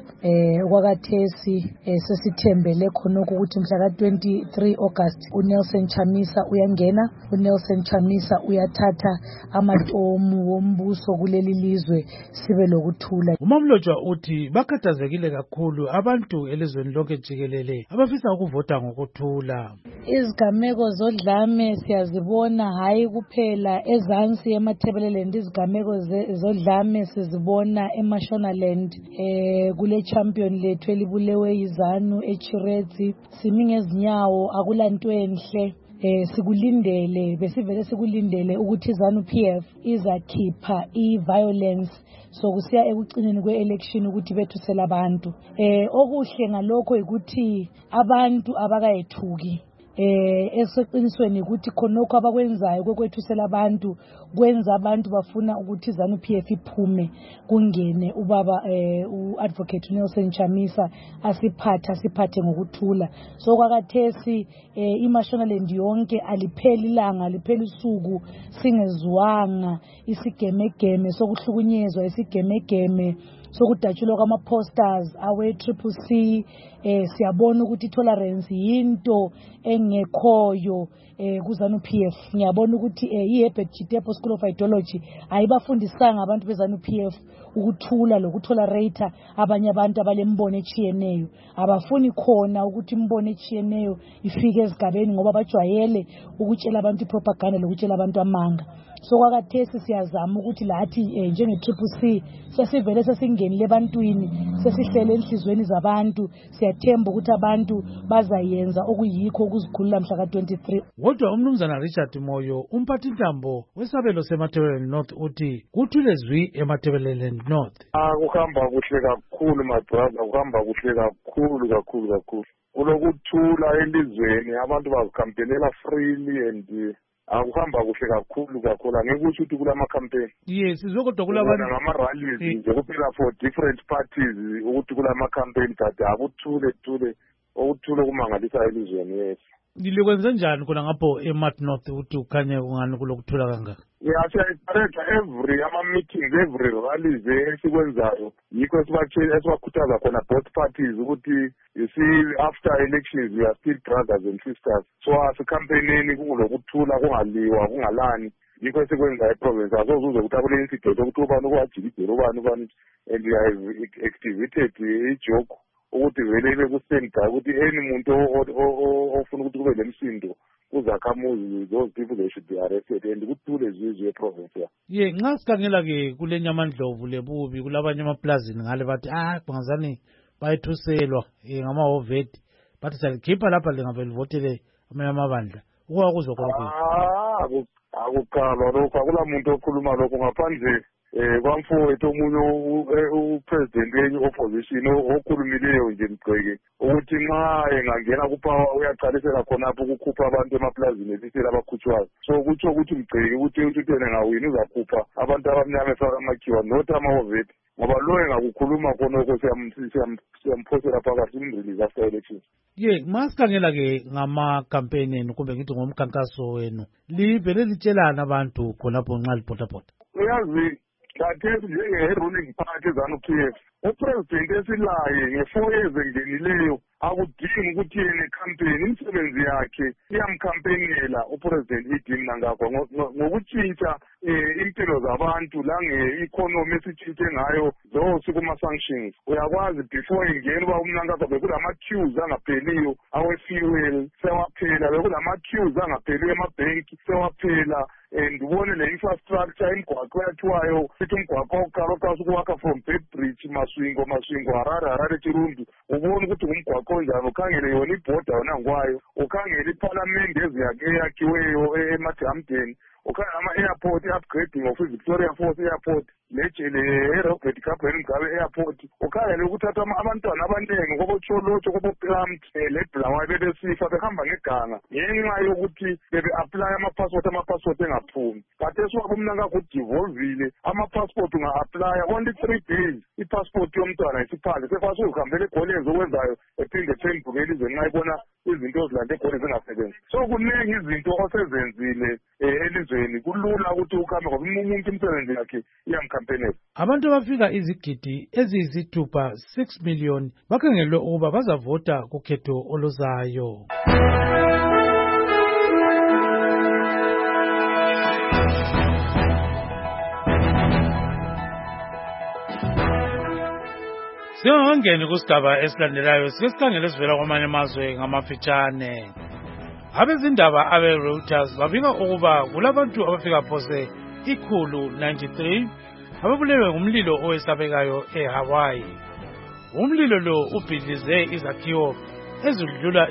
Kwakathesi sesithembele khonokho ukuthi mhla ka-23 August uNelson Chamisa uyangena, uNelson Chamisa uyathatha amatomu wombuso kuleli lizwe sibe lokuthula. UMamlotshwa uthi bakhathazekile kakhulu abantu elizweni lonke jikelele abafisa ukuvota ngokuthula. Izigameko zodlame siyazibona hayi kuphela ezansi emathebelelendi, izigameko zodlame sizibona eMashonaland kule champion lethu elibulewe izanu eChiretsi. Simi ngezinyawo akulanto enhle. Sikulindele, besivele sikulindele ukuthi iZANU-PF izakhipha i-violence sokusiya ekucineni kwe-election ukuthi bethusela abantu. Okuhle ngalokho ukuthi abantu abakayethuki. Eseqinisweni ukuthi khonokho abakwenzayo kokwethusela abantu kwenza abantu bafuna ukuthi iZANU-PF iphume kungene ubaba u-advocate Nelson Chamisa asiphathe ngokuthula. So kwakathesi iMashonaland yonke alipheli ilanga, alipheli usuku singezwanga isigemegeme sokuhlukunyezwa, isigemegeme sokudatshulwa kwama-posters awe-CCC. Siyabona ukuthi i-tolerance yinto engekhoyo ku-ZANU-PF. Ngiyabona ukuthi i-Herbert Chitepo School of Ideology ayibafundisanga abantu be-ZANU-PF ukuthula lokutolerate abanye abantu abalembono etshiyeneyo. Abafuni khona ukuthi imbono etshiyeneyo ifike ezigabeni ngoba bajwayele ukutshela abantu propaganda lokutshela abantu amanga. So kwakathesi siyazama ukuthi lathi njenge-CCC sesivele sesingenile ebantwini, sesihlele enhlizweni zabantu. Siyathemba ukuthi abantu bazayenza okuyikho ukuzikhulula mhla ka-23. Kodwa umnumzana Richard Moyo, umphathintambo wesabelo seMatabeleland North, uthi kuthule zwi eMatabeleland North. Kuhamba kuhle kakhulu my brother, kuhamba kuhle kakhulu. Kulokuthula elizweni, abantu bazikhampelela freely and akuhamba kuhle kakhulu. Angeke usho ukuthi kulama-campaign. Yes, sizokodwa kulabantu ngama-rallies nje kuphela for different parties ukuthi kulama-campaign, but akuthule okuthule kumangalisa elizweni. Yes. Likwenze njani khona ngapho eMat North ukuthi ukhanye ungani kulokuthula kangaka? Siyayipareta ama-meetings, every rallies esikwenzayo. Yikho esibakhuthaza khona both parties ukuthi you see after elections we are still brothers and sisters. So asikhampenini kulokuthula, kungaliwa, kungalani. Yikho esikwenza eprovince. Asoze uze ukuthi akule incident ukuthi ubani kwajikidela ubani and we have activated ijoke ukuthi vele bekusenda ukuthi any muntu ofuna ukuthi kube lemsindo kuzakhamuzi, those people they should be arrested and kuthule zizwe eprovince. Nxa sikhangela ke kule nyamandlovu lebubi kulabanye amaplazini ngale bathi bangazani bayethuselwa ngamahovedi bathi salikhipha lapha lingabe livotele amanye amabandla ukwakuzo konke. Akukhalwa lokho, akula muntu okhuluma lokho ngaphandle kwamfowethu omunye upresident wenye-opposition okhulumileyo nje Mgqeke ukuthi nxa engangena kupower uyaqalisela khonapho ukukhupha abantu emaplazini ebisela abakhutshwayo. So kutsho ukuthi Mgqeke ukuthi yena engawini uzakhupha abantu abamnyama efaka amakhiwa not amahovedi, ngoba lo engakukhuluma khonokho siyamphosela phakathi simrelease after elections. Masikhangela ke ngama-campaign enu kumbe ngithi ngomkhankaso wenu livele litshelana abantu khonapho nxa libhothabhotha? Uyazi khathesi njenge-ruling party eZANU-PF upresident esilaye nge-4 years engenileyo akudingi ukuthi yena campaign, imisebenzi yakhe iyamkhampenela upresident idini nangakho ngokutshintsha impilo zabantu lange-economy esitshintshe ngayo zonke kuma-sanctions. Uyakwazi before ingena uba umnankaso bekulama-queues angapheliyo awe-fuel sewaphela, bekulama-queues angapheliyo emabhenki sewaphela. And ubone le-infrastructure imigwaqo eyakhiwayo sithi umgwaqo wokuqala ukuwakha from Bedbridge Maswingo Harare Chirundu, ubone ukuthi ngumgwaqo onjani, ukhangele yona ibhoda yona ngwayo, ukhangele iphalamende eyakhiweyo eMathamden, ukhangele ama-airport i-upgrading of i-Victoria Falls Airport le-Robert Gabriel Mugabe Airport, ukhangele ukuthatha abantwana abaningi koboTsholotsho koboPlant leBulawayo bebesifa behamba ngeganga ngenxa yokuthi bebe-apply ama-passport engaphumi. Khathesi umnakakho udivolvile ama-passport unga-applya only 3 days i-passport yomntwana isiphande sefase uzihambela eGolezi okwenzayo ephinde ephendukela elizweni nxa ibona izinto ezilande eGolezi zingasebenzi. So kuningi izinto osezenzile elizweni, kulula ukuthi ukhambe ngoba umuntu imisebenzi yakhe iyamkhampenela. Abantu abafika izigidi eziyisithupha 6 million bakhangelwe ukuba bazavota kukhetho oluzayo. Singangeni kusigaba esilandelayo sesikhangele sivela kwamanye amazwe ngamafitshane. Abezindaba abe-Reuters babika ukuba kulabantu abafika phose 193 ababulewe ngumlilo owesabekayo eHawaii. Umlilo lo ubhidlize izakhiwo ezidlula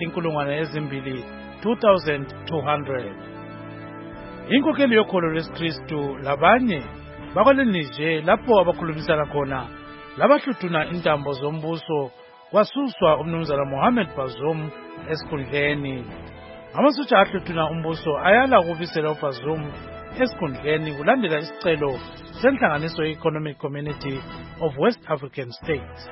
2,200. Inkokheli yokholo lwesikristu labanye bakwalenije lapho abakhulumisana khona labahluthuna intambo zombuso kwasuswa umnumzana Mohammed Bazoum esikhundleni. Amasotsha ahluthuna umbuso ayala ukubisela uBazoum esikhundleni kulandela isicelo senhlanganiso ye-Economic Community of West African States.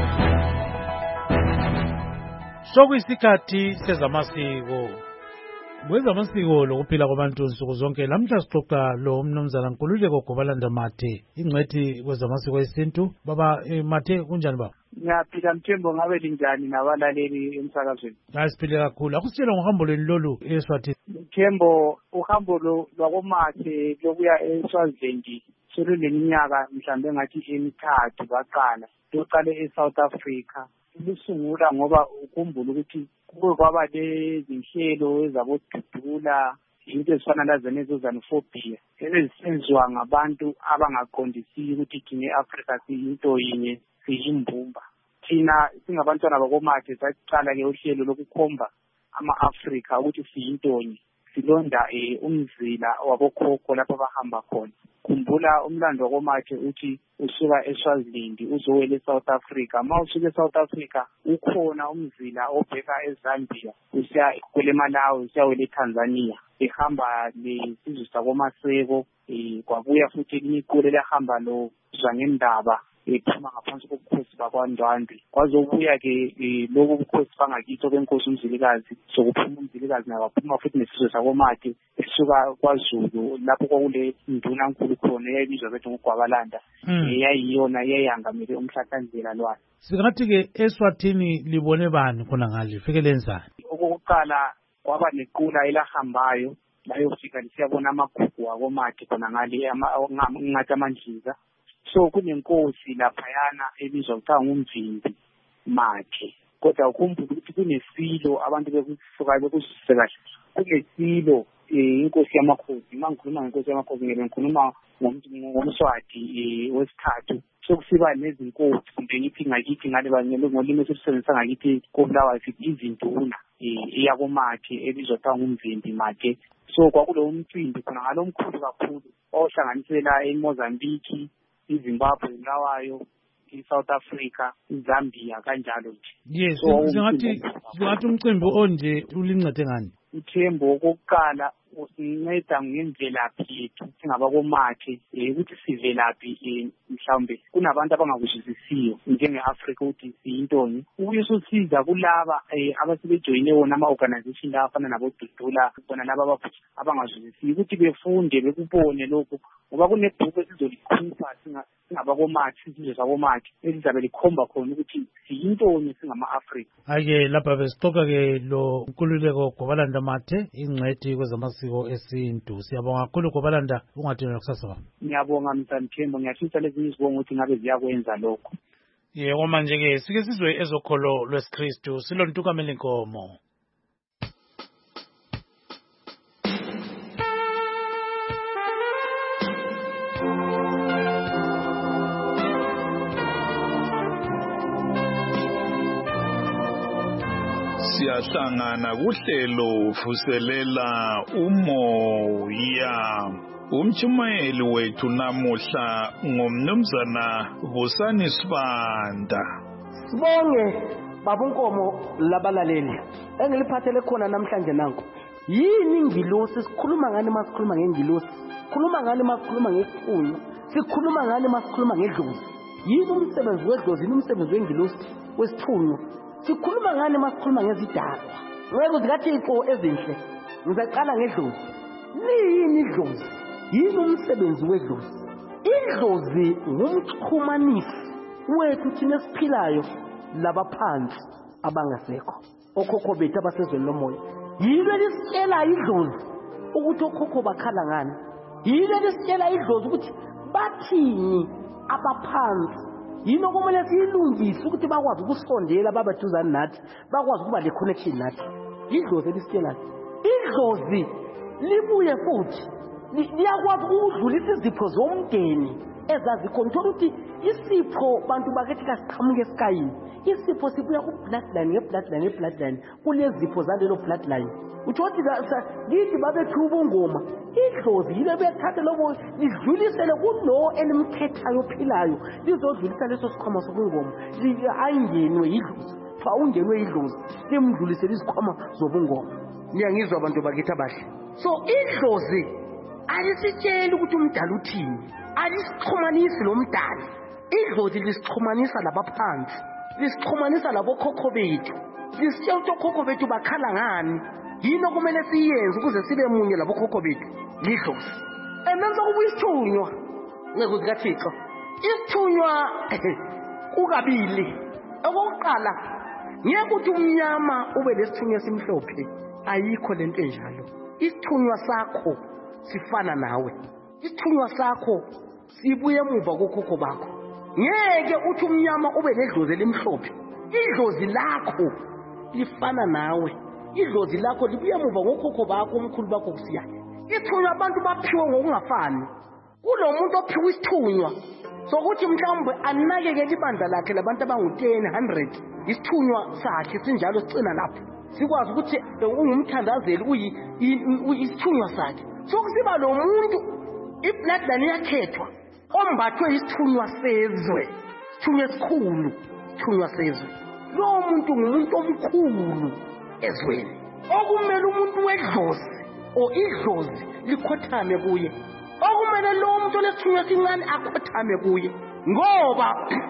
Sokuyisikhathi sezamasiko. Kwezamasiko lokuphila kwabantu nsuku zonke lamhla sixoxa lo mnumzana Nkululeko Gobalanda Mathe ingcwethi kwezamasiko esintu. Baba Mathe kunjani baba? Ngiyaphila Mthembu, ngabe linjani nabalaleli emsakazweni? Siphile kakhulu. Akusitshela ngohambo lweni lolu eSwatini. Mthembu, uhambo lwakomathe lokuya eSwaziland seluneminyaka mhlawumbe ngathi emithathu baqala. Loqale eSouth Africa. Lusungula ngoba ukhumbula ukuthi kuke kwaba lezinhlelo ezabodudula into ezifana lazenezo xenophobia ezisenziwa ngabantu abangaqondisiyo ukuthi thina eAfrica siyinto yinye siyimbumba. Thina singabantwana bakomathe saqala ke uhlelo lokukhomba ama-Afrika ukuthi siyintonye, silonda umzila wabokhokho lapho bahamba khona. Khumbula umlando wakomathe uthi usuka eSwaziland uzowela eSouth Africa. Ma usuka eSouth Africa ukhona umzila obheka eZambia usiya kweleMalawi usiyawela eTanzania ehamba lesizwe sakoMaseko. Kwabuya futhi elinye iqule elihamba lo zwangendaba ephuma ngaphansi kobukhosi bakwaNdwandwe. Kwazobuya ke lobo bukhosi bangakithi benkosi uMzilikazi, sokuphuma uMzilikazi nabaphuma futhi nesizwe sakomathe esuka kwaZulu lapho kwakule induna nkulu khona eyayibizwa bethi nguGwabalanda. Yayiyona yayangamele umhlahlandlela lwayo. Singathi ke eSwatini libone bani khona ngale fikelenzani? Okokuqala kwaba nequla elahambayo layofika lisiyabona amagugu akomathe khona ngale ngathi amandliza. So kunenkosi laphayana ebizwa kuthiwa nguMvimbi Mathe. Kodwa ukhumbula ukuthi kunesilo abantu bekusuka bekusise kahle. Kunesilo inkosi yamakhosi. Mangikhuluma ngenkosi yamakhosi ngikhuluma ngomswati wesithathu. Sokusiba nezinkosi kumbe ngithi ngakithi ngale ngolimi esisebenzisa ngakithi koBulawayo sithi izinduna iyakomathe ebizwa kuthiwa nguMvimbi Mathe. So kwakulo umcimbi khona ngalomkhulu kakhulu ohlanganisela eMozambique, iZimbabwe, Bulawayo, iSouth Africa, iZambia kanjalo nje. Yes, singathi umcimbi onje ulincede ngani? Uthembo okokuqala usinceda ngemvelaphi yethu singabakomathe ukuthi sivelaphi mhlawumbe kunabantu abangakuzwisisiyo njenge-Afrika ukuthi siyintonye. Uyisusiza kulaba abasebejoyine wona ama-organization la afana nabodudula bona laba abangazwisisiyo ukuthi befunde bekubone lokho ngoba kunebhuku esizolikhupha singabakomathe isizwe sakomathe elizabe likhomba khona ukuthi siyintonye singama-Afrika. Ake lapha besixoxa ke lo Nkululeko Gobalanda Mathe ingcwethi kwezamasiko esintu. Siyabonga kakhulu Gobalanda, ungathini kusasa baba. Ngiyabonga Mthembu, ngiyafisa lezi izibongo ukuthi ngabe ziyakwenza lokho. Yebo manje ke sike sizwe ezokholo lwesikristu silontukamela inkomo. Siyahlangana kuhlelo vuselela umoya. Umchumayeli wethu namuhla ngomnumzana Busani Sibanda. Sibonge babunkomo labalaleli. Engiliphathele khona namhlanje nanku. Yini ingilosi sikhuluma ngani masikhuluma ngengilosi? Sikhuluma ngani masikhuluma ngefunyo? Sikhuluma ngani masikhuluma ngedlozi? Yini umsebenzi wedlozi, yini umsebenzi wengilosi wesithunyo? Sikhuluma ngani masikhuluma ngezidalwa? Ngeke zikaThixo ezinhle. Ngizaqala ngedlozi. Yini idlozi? Yini umsebenzi wedlozi? Idlozi ngumxhumanisi wethu thina esiphilayo labaphansi abangasekho. Okhokho bethu abasezweni lomoya. Yilo lisitshela idlozi ukuthi okhokho bakhala ngani. Yilo lisitshela idlozi ukuthi bathini abaphansi. Yino kumele siyilungise ukuthi bakwazi ukusondela babaduzane nathi, bakwazi ukuba le connection nathi. Idlozi elisitshela. Idlozi libuye futhi liyakwazi ukudlulisa izipho zomndeni ezazikhona ukuthi isipho bantu bakethi kasiqhamuke esikayini. Isipho sibuya ku-bloodline nge-bloodline kulezipho zalelo bloodline. Uthi lithi babethu ubungoma. Idlozi yile bethatha lobo lidlulisele kulo elimkhethayo ophilayo lizodlulisa leso sikhwama sobungoma ayingenwe yidlozi. Fa ungenwe yidlozi limdlulisele isikhwama zobungoma. Niyangizwa abantu bakithi abahle. So idlozi alisitsheli ukuthi umdala uthini, alisixhumanisi lo mdala. Idlozi lisixhumanisa labaphansi, lisixhumanisa labokhokho bethu, lisitshela ukuthi okhokho bethu bakhala ngani, yini okumele siyenze ukuze sibe munye labokhokho bethu lidlozi emenza kuba isithunywa ngeke zikaThixo isithunywa ukabili okokuqala ngeke ukuthi umnyama ube lesithunywa esimhlophe ayikho lento enjalo isithunywa sakho sifana nawe isithunywa sakho sibuye emuva kokhokho bakho ngeke uthi umnyama ube ledlozi elimhlophe idlozi lakho lifana nawe idlozi lakho libuye emuva ngokhokho bakho omkhulu bakho kusiya isithunywa abantu baphiwe ngokungafani kulomuntu ophiwe isithunywa sokuthi mhlawumbe anakekele ibandla lakhe labantu abangu-10 100 isithunywa sakhe sinjalo sicina lapho sikwazi ukuthi ungumthandazeli isithunywa sakhe sokusiba lo muntu ibloodline yakhethwa ombathwe isithunywa sezwe isithunywa esikhulu isithunywa sezwe lowo muntu ngumuntu omkhulu ezweni okumele umuntu wedlozi o idlozi likhothame kuye okumele lowo muntu olesithunywa esincane akhothame kuye ngoba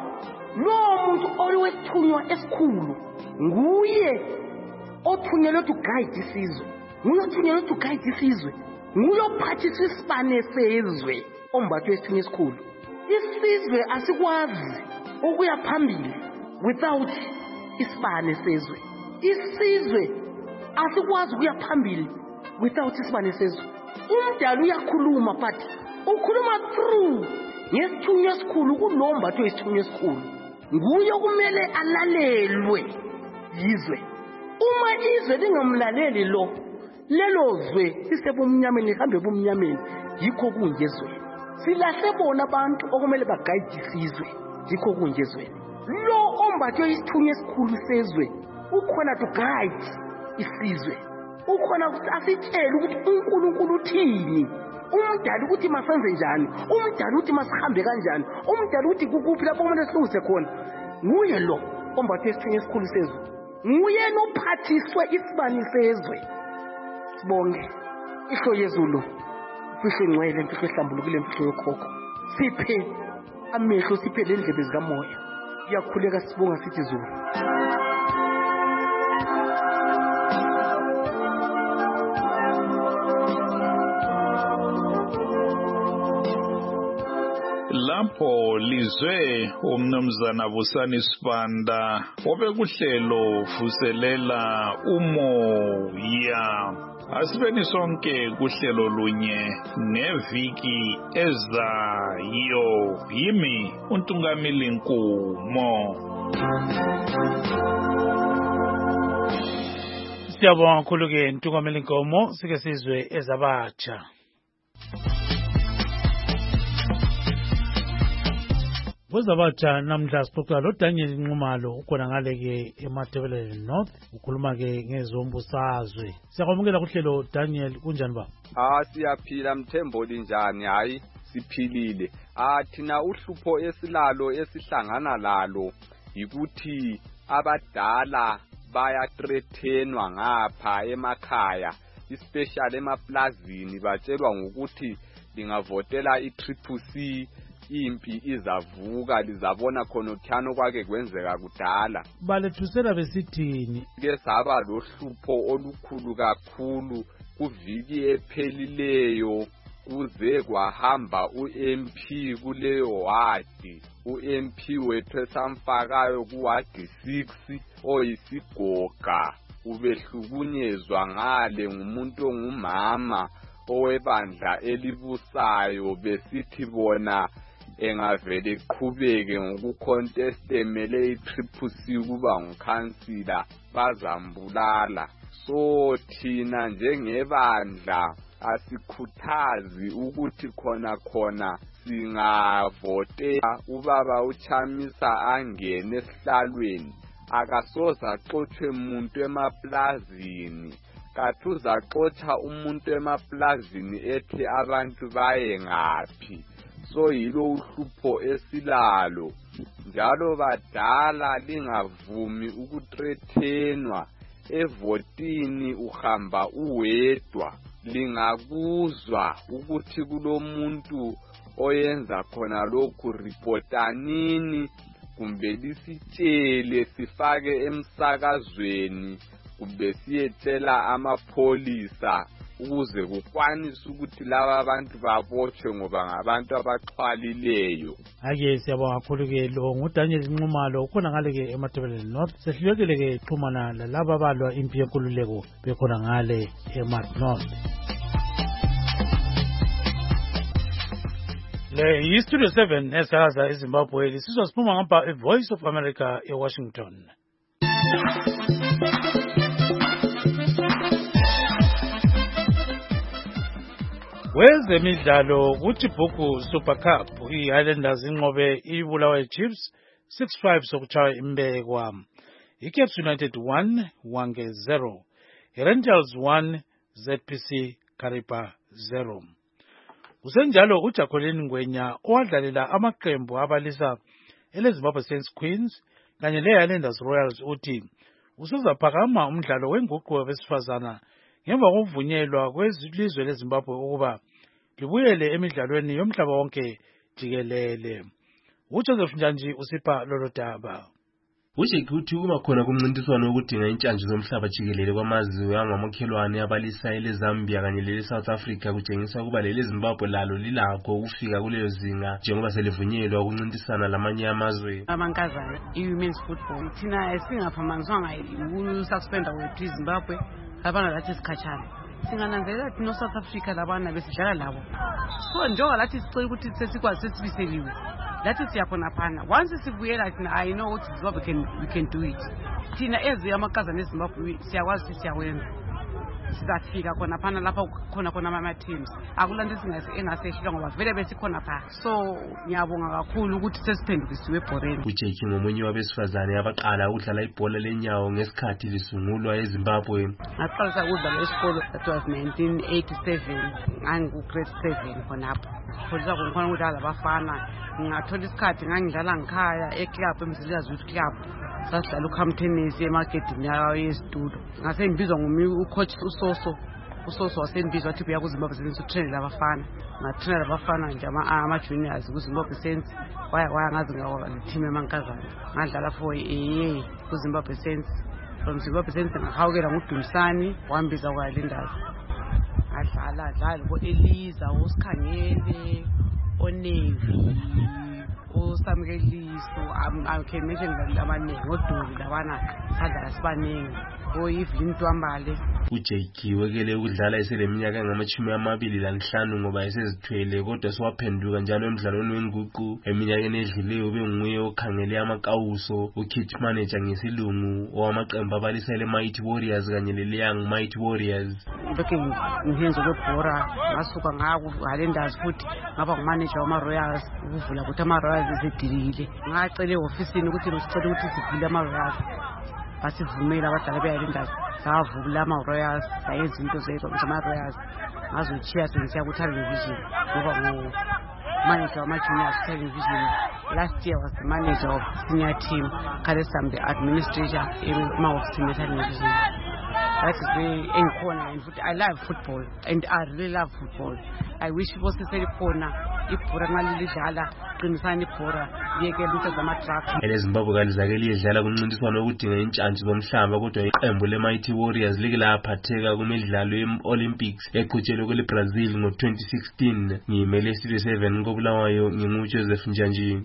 lowo muntu olwesithunywa esikhulu nguye othunyelwe to guide isizwe nguye othunyelwe to guide isizwe nguye ophathisa isibane sezwe ombathwe isithunywa esikhulu isizwe asikwazi ukuya phambili without isibane sezwe isizwe asikwazi ukuya phambili without isibane sezwe umdala uyakhuluma but ukhuluma through ngesithunywa esikhulu kulombathwe isithunywa esikhulu nguye okumele alalelwe yizwe uma izwe lingamlaleli lelo zwe lisebumnyameni lihambe bumnyameni yikho kunjezweni silahle bona abantu okumele bagayide isizwe yikho kunjezweni lo ombathwe isithunywa esikhulu sezwe ukhona to guide isizwe ukhona ukuthi asitshele ukuthi uNkulunkulu uthini umdala ukuthi masenze njani umdala ukuthi masihambe kanjani umdala ukuthi kukuphi lapho kumele silungise khona nguye lo ombathwe isithunywa esikhulu sezwe nguye nophathiswe isibani sezwe sibonge ihlo yezulu imfihlo engcwele imfihlo ehlambulukile imfihlo yokhokho siphe amehlo siphe lendlebe zikamoya iyakhuleka sibonga sithi zulu lapho lizwe umnumzana Busani Sibanda obekuhlelo vuselela umoya asibeni sonke kuhlelo lunye neviki ezayo yimi uNtungamili Nkumo siyabonga kakhulu ke Ntungamili Nkumo sike sizwe ezabatsha Wezabatsha namhla sixoxa lo Daniel Nxumalo ukhona ngale ke eMatabeleland North ukhuluma ke ngezombusazwe siyakwamukela kuhlelo Daniel kunjani ba siyaphila Mthembo linjani hayi siphilile thina uhlupho esilalo esihlangana lalo yikuthi abadala bayatrethenwa ngapha emakhaya especially emaplazini batshelwa ngokuthi lingavotela iCCC impi izavuka lizabona khona uthano kwake kwenzeka kudala balethusela besithini ke saba lohlupho olukhulu kakhulu kuviki ephelileyo kuze kwahamba uMP kuleyo wadi uMP wethu esamfakayo kuwadi 6 oyisigoga ubehlukunyezwa ngale ngumuntu ongumama owebandla elibusayo besithi bona engavele iqhubeke ngokucontest emele iCCC kuba ngukhansila bazambulala so thina njengebandla asikhuthazi ukuthi khona singavotela ubaba uChamisa angene esihlalweni akasoza axothwe umuntu emaplazini kathuza axotsha umuntu emaplazini ethi abantu baye ngaphi so yilo uhlupho esilalo njalo badala lingavumi ukutrethenwa evotini uhamba uwedwa lingakuzwa ukuthi kulomuntu oyenza khona lokhu reportanini kumbe lisitshele sifake emsakazweni besiyetshela amapholisa ukuze kukwanise ukuthi laba abantu babotshwe ngoba ngabantu abaxhwalileyo. Ake siyabonga kakhulu-ke lo nguDaniel Nxumalo ukhona ngale-ke eMatabeleland North. Sehlulekile-ke xhumana lalaba abalwa impi yenkululeko bekhona ngale eMat North. Le yi-Studio 7 esakaza eZimbabwe lisizwa siphuma ngapha eVoice of America eWashington. Wezemidlalo kuThibhuku Super Cup i-Highlanders inqobe iBulawayo Chiefs 6-5 sokutshaya imbekwa. iCaps United 1 Hwange 0, iRangers 1 ZPC Kariba 0. Kusenjalo uJacqueline Ngwenya owadlalela amaqembu abalisa eleZimbabwe Saints Queens kanye leHighlanders Royals uthi usuzaphakama umdlalo wenguqu wabesifazana ngemva kokuvunyelwa kwelizwe leZimbabwe ukuba libuyele emidlalweni yomhlaba wonke jikelele. uJoseph Njanji usipha lolo daba. Ujeki uthi uma khona kumncintiswano wokudinga intshantshi zomhlaba jikelele kwamazwe angamakhelwane abalisa eleZambia kanye leleSouth Africa kutshengisa ukuba leleZimbabwe lalo lilakho ukufika kuleyo zinga njengoba selivunyelwa ukuncintisana lamanye amazwe. Amankazana i-women's football thina singaphambaniswanga ukususpenda kwethu iZimbabwe abana lathi isikhatshana singananzelela thina South Africa labana besidlala labo so njengoba lathi sicela ukuthi sesikwazi sesibiseliwe lathi siyakhona phana once sivuyela thina I know ukuthi Zimbabwe we can do it thina ezi amankazana eZimbabwe siyakwazi siyawenza sizafika khona phana lapha khona ama teams akulanda engasehlula ngoba vele besikhona pha so ngiyabonga kakhulu ukuthi sesiphendukisiwe ebhoreni. uJeki ngomunye wabesifazane abaqala ukudlala ibhola lenyawo ngesikhathi lisungulwa eZimbabwe. Ngaqalisa ukudlala esikolo that was 1987 ngangu-grade 7 khonapho pholisa khona ukudlala labafana ngathola isikhathi ngangidlala ngikhaya eclub eMzilikazi Youth Club sasidlala ukhamtenisi emaketini yayo yesitulo ngase ngibizwa ucoach usoso wasembizwa wathi uya kuZimbabwe Saints utrain labafana ngatrain labafana nje ama-juniors kuZimbabwe Saints waya ngazi ngawo-team emankazana ngadlala for a kuZimbabwe Saints from Zimbabwe Saints ngahawukela nguDumisani wambiza kwaLinders adlala ko-Eliza uSikhangele oNavy uSamkeliso I can mention abaningi oDuli labana sadlala sibaningi o-Evelyn Twambale. uJeki wekele ukudlala eseleminyaka engama-25 ngoba esezithwele kodwa sewaphenduka njalo emdlalweni wenguqu eminyakeni edluleyo ubenguye okhangele amakawuso ukit manager ngesilungu owamaqembu abalisa le-Mighty Warriors kanye le-Young Mighty Warriors. Lokhu ngihenzo kwebhora ngasuka ngaku-Highlanders futhi ngaba ngumanager wama-Royals ukuvula ukuthi ama-Royals esedilile ngacela e-ofisini ukuthi sicela ukuthi sivule ama-Royals basivumela abadala beHighlanders savula ama-Royals sayenza into zethu zama-Royals ngazochiya sengisiya ku-television ngoba ngu-manager wama-juniors television. Last year was the manager of senior team Kalesambe administrator emahofisini e-television. That is very engikhona and futhi I love football and I really love football. I wish bose selikhona ibhora ngalidlala qinisani ibhora yekela into zama-truck. eleZimbabwe kalizake liyedlala kumncintiswano wokudinga intshantshi zomhlaba kodwa iqembu le-Mighty Warriors like laphatheka kumidlalo ye-Olympics eqhutshelwe kwele-Brazil ngo-2016. ngiyimele Studio 7 koBulawayo nginguJoseph Njanji.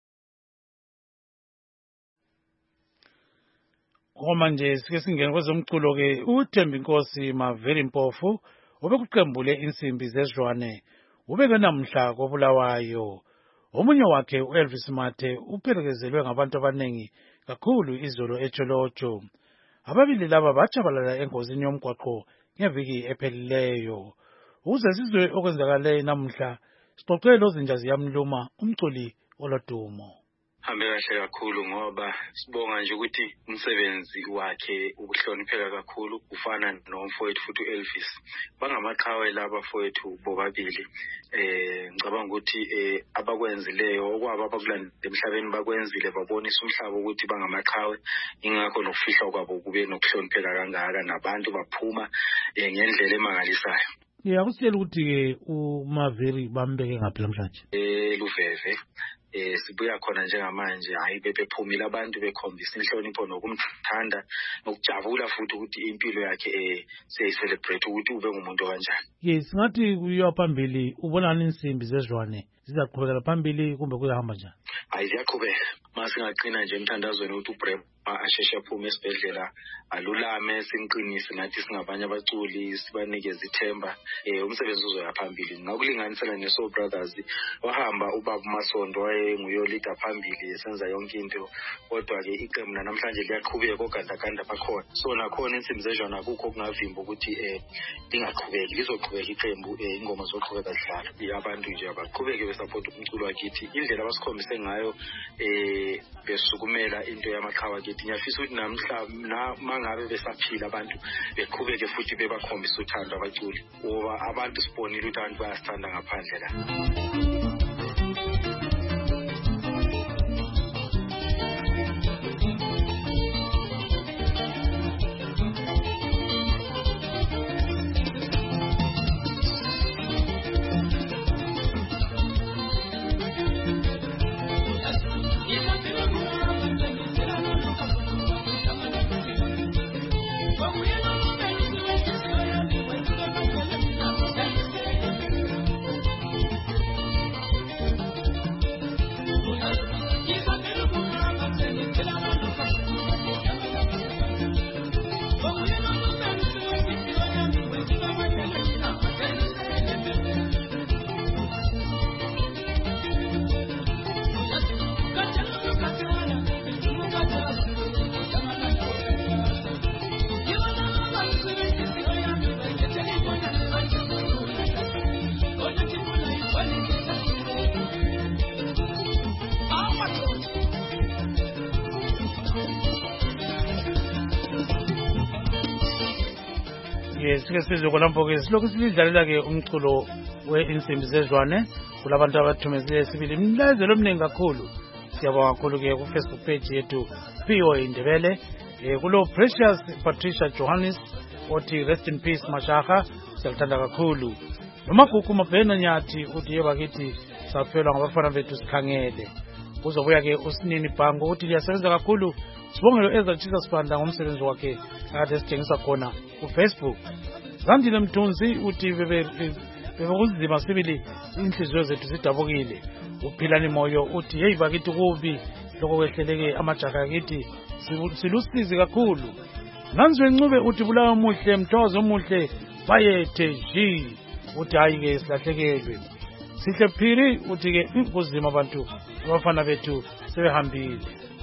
Manje sike singene kwezomculo-ke uThembi Nkosi Maveli Mpofu obekuqembu le-Insimbi Zezilwane ubeke namhla koBulawayo. Omunye wakhe uElvis Mathe uphelekezelwe ngabantu abanengi kakhulu izolo eTsholotsho. Ababili laba batshabalala engozini yomgwaqo ngeviki ephelileyo. Ukuze sizwe okwenzakale namhla sixoxele ozinja ziyamluma umculi olodumo. Hambe kahle kakhulu ngoba sibonga nje ukuthi umsebenzi wakhe ukuhlonipheka kakhulu ufana nomfowethu futhi uElvis. Bangamaqhawe laba bafowethu bobabili. Ngicabanga ukuthi abakwenzileyo okwabo abakulanda emhlabeni bakwenzile babonisa umhlaba ukuthi bangamaqhawe ingakho nokufihlwa kwabo kube nokuhlonipheka kangaka nabantu baphuma ngendlela emangalisayo. Yakusitshela ukuthi-ke uMaveli bambeke ngaphi namhlanje? Luveve. sibuya khona njengamanje hayi bephumile abantu bekhombisa inhlonipho nokumthanda nokujabula futhi ukuthi impilo yakhe siyayicelebrate ukuthi ube ngumuntu kanjani. Yes, ngathi kuyiwa phambili ubonani insimbi zezwane zizaqhubekela phambili kumbe kuyahamba njani? Hayi ziyaqhubeka masingaqina nje emthandazweni ukuthi uBrema asheshe aphume esibhedlela alulame sinqinise nathi singabanye abaculi sibanikeze ithemba umsebenzi uzoya phambili. Ngakulinganisela neSoul Brothers wahamba ubaba Masondo wayenguyo leader phambili esenza yonke into kodwa ke iqembu namhlanje liyaqhubeka ogandaganda bakhona so nakhona insimbi zezwana akukho okungavimba ukuthi lingaqhubeki lizoqhubeka iqembu ingoma zoqhubeka zidlala abantu nje abaqhubeke besupport umculo wakithi indlela abasikhombise ngayo besukumela into yamaqhawe akithi. Ngiyafisa ukuthi namhla mangabe besaphila abantu beqhubeke futhi bebakhombisa uthando abaculi ngoba abantu sibonile ukuthi abantu bayasithanda ngaphandle la. Sike sizwe lapho-ke silokhu silidlalela-ke umculo we-insimbi zezwane kulabantu abathumezile sibili imlazelo eminingi kakhulu. Siyabonga kakhulu-ke ku-Facebook page yethu VOA Indebele kulo Precious Patricia Johannes othi rest in peace Mashaga siyakuthanda kakhulu. Nomagugu Mabhena Nyathi uthi yebakithi safelwa ngabafana bethu sikhangele. Kuzobuya-ke uSinini Bhango uthi liyasebenza kakhulu. Sibongelo ezatshisa sibanda ngomsebenzi wakhe akade sitshengisa khona ku-Facebook. Zandile Mthunzi uthi bebekunzima sibili inhliziyo zethu zidabukile. Uphilani Moyo uthi hey bakithi kubi lokho kwehleleke amajaha akithi silusizi kakhulu. Nanzwe Ncube uthi Bulawa Muhle Mthozo Muhle bayethe ji uthi hayi-ke silahlekelwe. Sihle Phiri uthi-ke kuzima abantu abafana bethu sebehambile.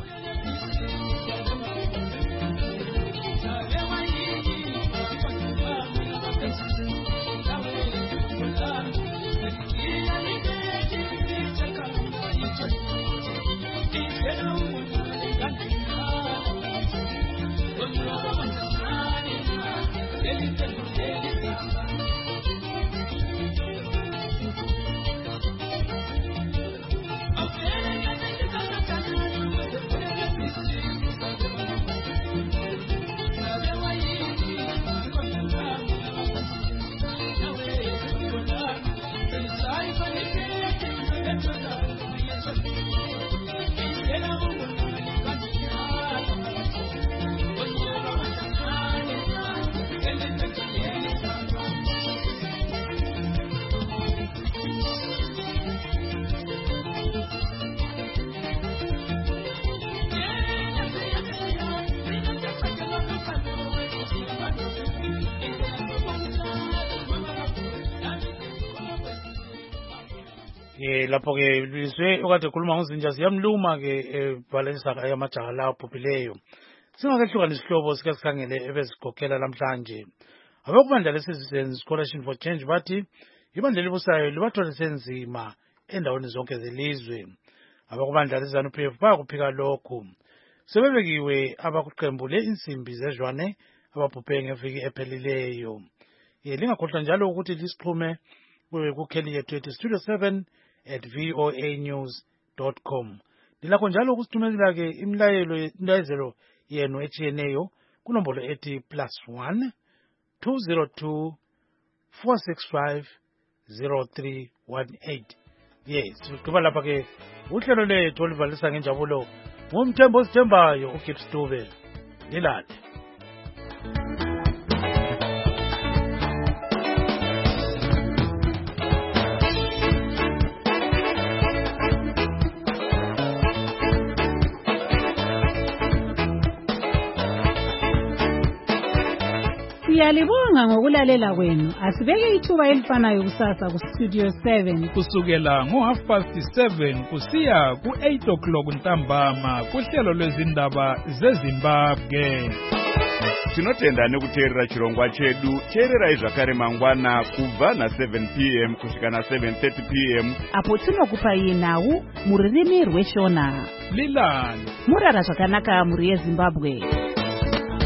Lapho-ke bizwe okade khuluma ngozinja siyamluma-ke balenisa yamajaha la abhubhileyo. Singakehluka nesihlobo sike sikhangele ebezikhokhela namhlanje. Abakubandla lesizenzi Coalition for Change bathi ibandla elibusayo libathole senzima endaweni zonke zelizwe. Abakubandla leZANU-PF bayakuphika lokhu. Sebebekiwe abakuqembu le-insimbi zezwane ababhubhe ngeviki ephelileyo. Lingakhohlwa njalo ukuthi lisixhume kukheli yethu ethi studio7@voanews.com. Lilakho njalo ukusithumezela-ke imlayezelo yenu etshiyeneyo kunombolo ethi +1 202 465 0318. yes siqhuba lapha ke uhlelo lethu oluvalisa ngenjabulo ngumthembo osithembayo uGibbs Dube lilale. Siyalibonga ngokulalela kwenu. Asibeke ithuba elifanayo kusasa kuStudio 7 kusukela ngo7:30 kusiya ku8:00 ntambama kuhlelo lwezindaba zeZimbabwe. Tinotenda nekuteerera chirongwa chedu. Teererai zvakare mangwana kubva na7 p.m. kusvika na7:30 p.m. apo tinokupai nhau mururimi rweshona. Lilani murara zvakanaka muri yeZimbabwe.